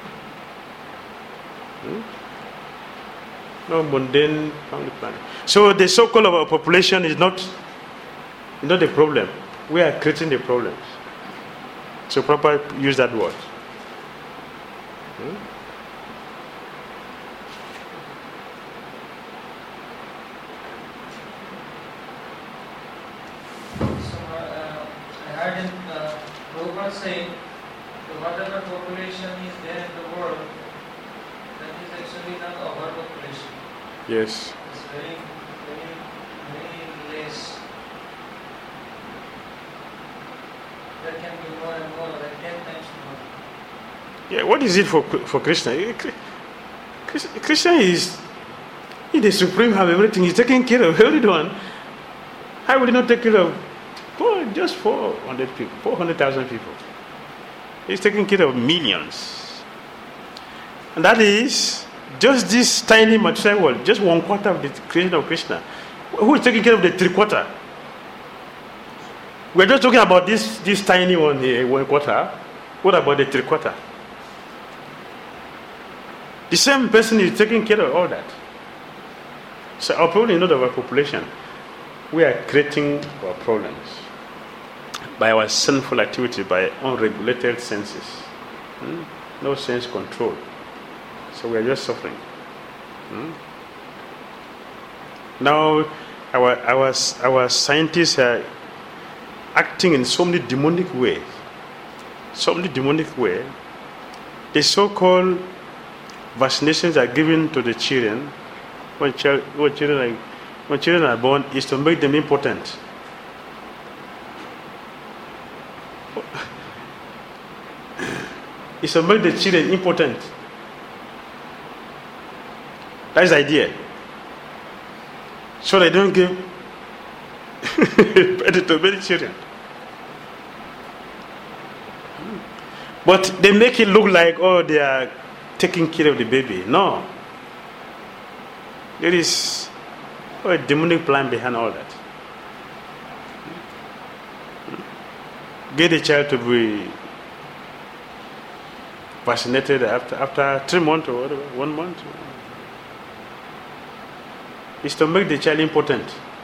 Hmm? No mundane family planning. So the so-called of our population is not, is not the problem. We are creating the problems. So proper use that word. Hmm? So uh, I heard in uh, Prabhupada saying, whatever population is there in the world, that is actually not overpopulation. Yes. It's very, very, very less. There can be more and more, like ten times more. Yeah, what is it for for Krishna? Krishna is, he the supreme, have everything. He's taking care of everyone. How would he not take care of four, just four hundred people, four hundred thousand people? He's taking care of millions. And that is just this tiny material world, just one quarter of the creation of Krishna. Who is taking care of the three quarter? We're just talking about this, this tiny one here, one quarter. What about the three quarter? The same person is taking care of all that. So our problem is not our population. We are creating our problems by our sinful activity, by unregulated senses. Hmm? No sense control. So we are just suffering. Hmm? Now, our, our, our scientists are acting in so many demonic ways. So many demonic ways. The so-called vaccinations are given to the children when, child, when, children, are, when children are born is to make them impotent. Is to make the children impotent. That's the idea. So they don't give birth to many children. But they make it look like, oh, they are taking care of the baby. No. There is oh, a demonic plan behind all that. Get the child to be vaccinated after after three months or whatever, one month. It's to make the child impotent.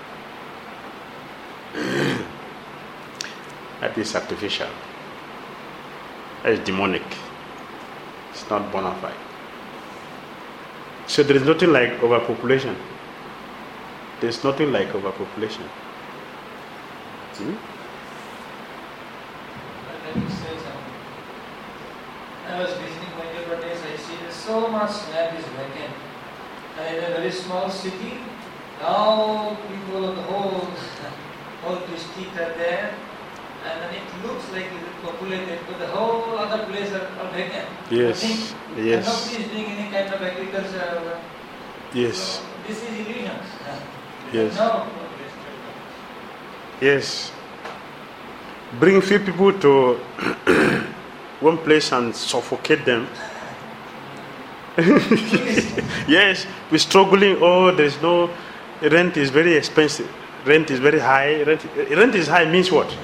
That is artificial. That is demonic. It's not bona fide. So there is nothing like overpopulation. There's nothing like overpopulation. Hmm? Let me say something. I was visiting Madhya Pradesh, I see there's so much land is vacant. And in a very small city, now people of the whole, whole district are there, and then it looks like it is populated, but the whole other place are, are vacant. Yes, Nothing, yes. and nobody is doing any kind of agriculture. Yes. So this is illusion. Yes. No. Yes. Bring few people to one place and suffocate them. Yes, we're struggling. Oh, there's no rent is very expensive. Rent is very high. Rent, rent is high means what?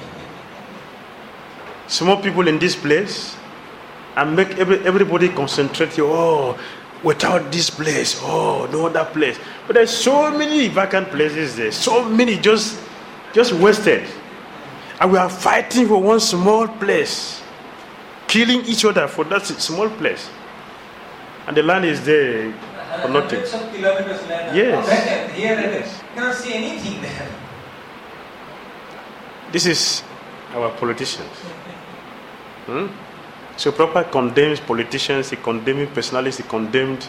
Small people in this place and make every, everybody concentrate. Oh, without this place, oh, no other place. But there's so many vacant places there. So many just, just wasted. And we are fighting for one small place, killing each other for that small place. And the land is there for nothing. Hundreds of kilometers land. Yes. Vacant, here and there. You cannot see anything there. This is our politicians. Hmm? So Prabhupada condemns politicians, he condemns personalities, he condemned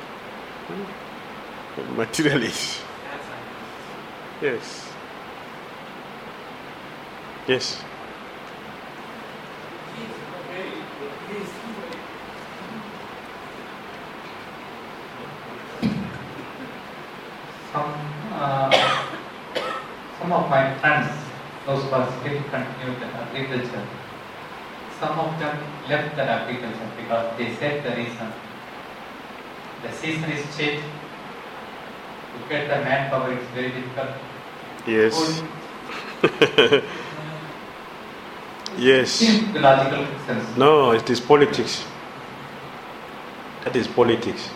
hmm, materialists. Yes. Yes. Some, uh, some of my friends, those who are still continued agriculture, some of them left that agriculture because they said the reason. The season is changed. To get the manpower, it's very difficult. Yes. Yes. The logical sense. No, it is politics. That is politics.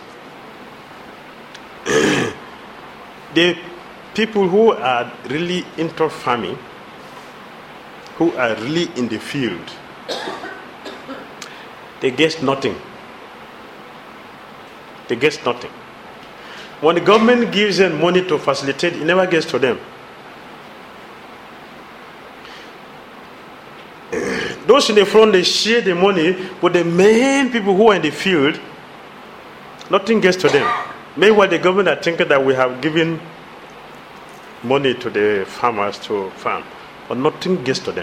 The people who are really into farming, who are really in the field, they get nothing. They get nothing. When the government gives them money to facilitate, it never gets to them. Those in the front, they share the money, but the main people who are in the field, nothing gets to them. Meanwhile, the government are thinking that we have given money to the farmers to farm, but nothing gets to them.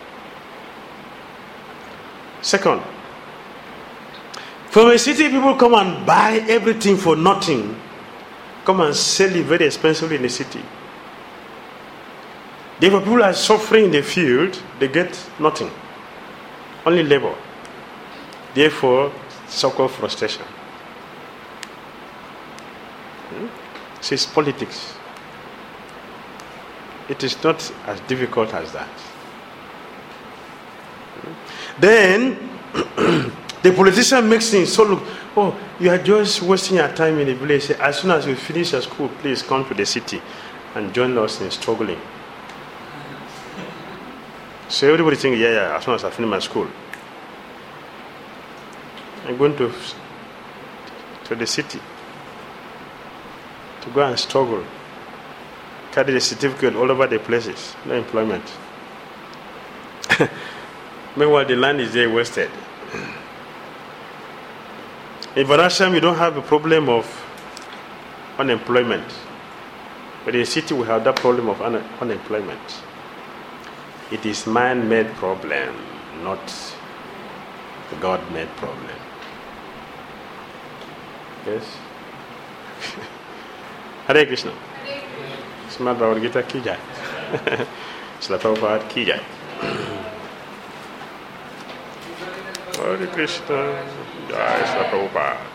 Second, from a city, people come and buy everything for nothing, come and sell it very expensively in the city. Therefore, people are suffering in the field, they get nothing, only labor. Therefore, so-called frustration. Hmm? So it's politics. It is not as difficult as that. Hmm? Then, the politician makes things so look, oh, you are just wasting your time in the village. As soon as you finish your school, please come to the city and join us in struggling. So everybody thinks, yeah, yeah, as soon as I finish my school, I'm going to, to the city to go and struggle. Carry the certificate all over the places, no employment. Meanwhile, the land is there wasted. In Varnashram, you don't have a problem of unemployment. But in the city, we have that problem of un- unemployment. It is man-made problem, not God-made problem. Yes? Hare Krishna. Srimad Bhagavad Gita ki jai. Srila Prabhupada ki jai. Hare Krishna. Jai Srila Prabhupada.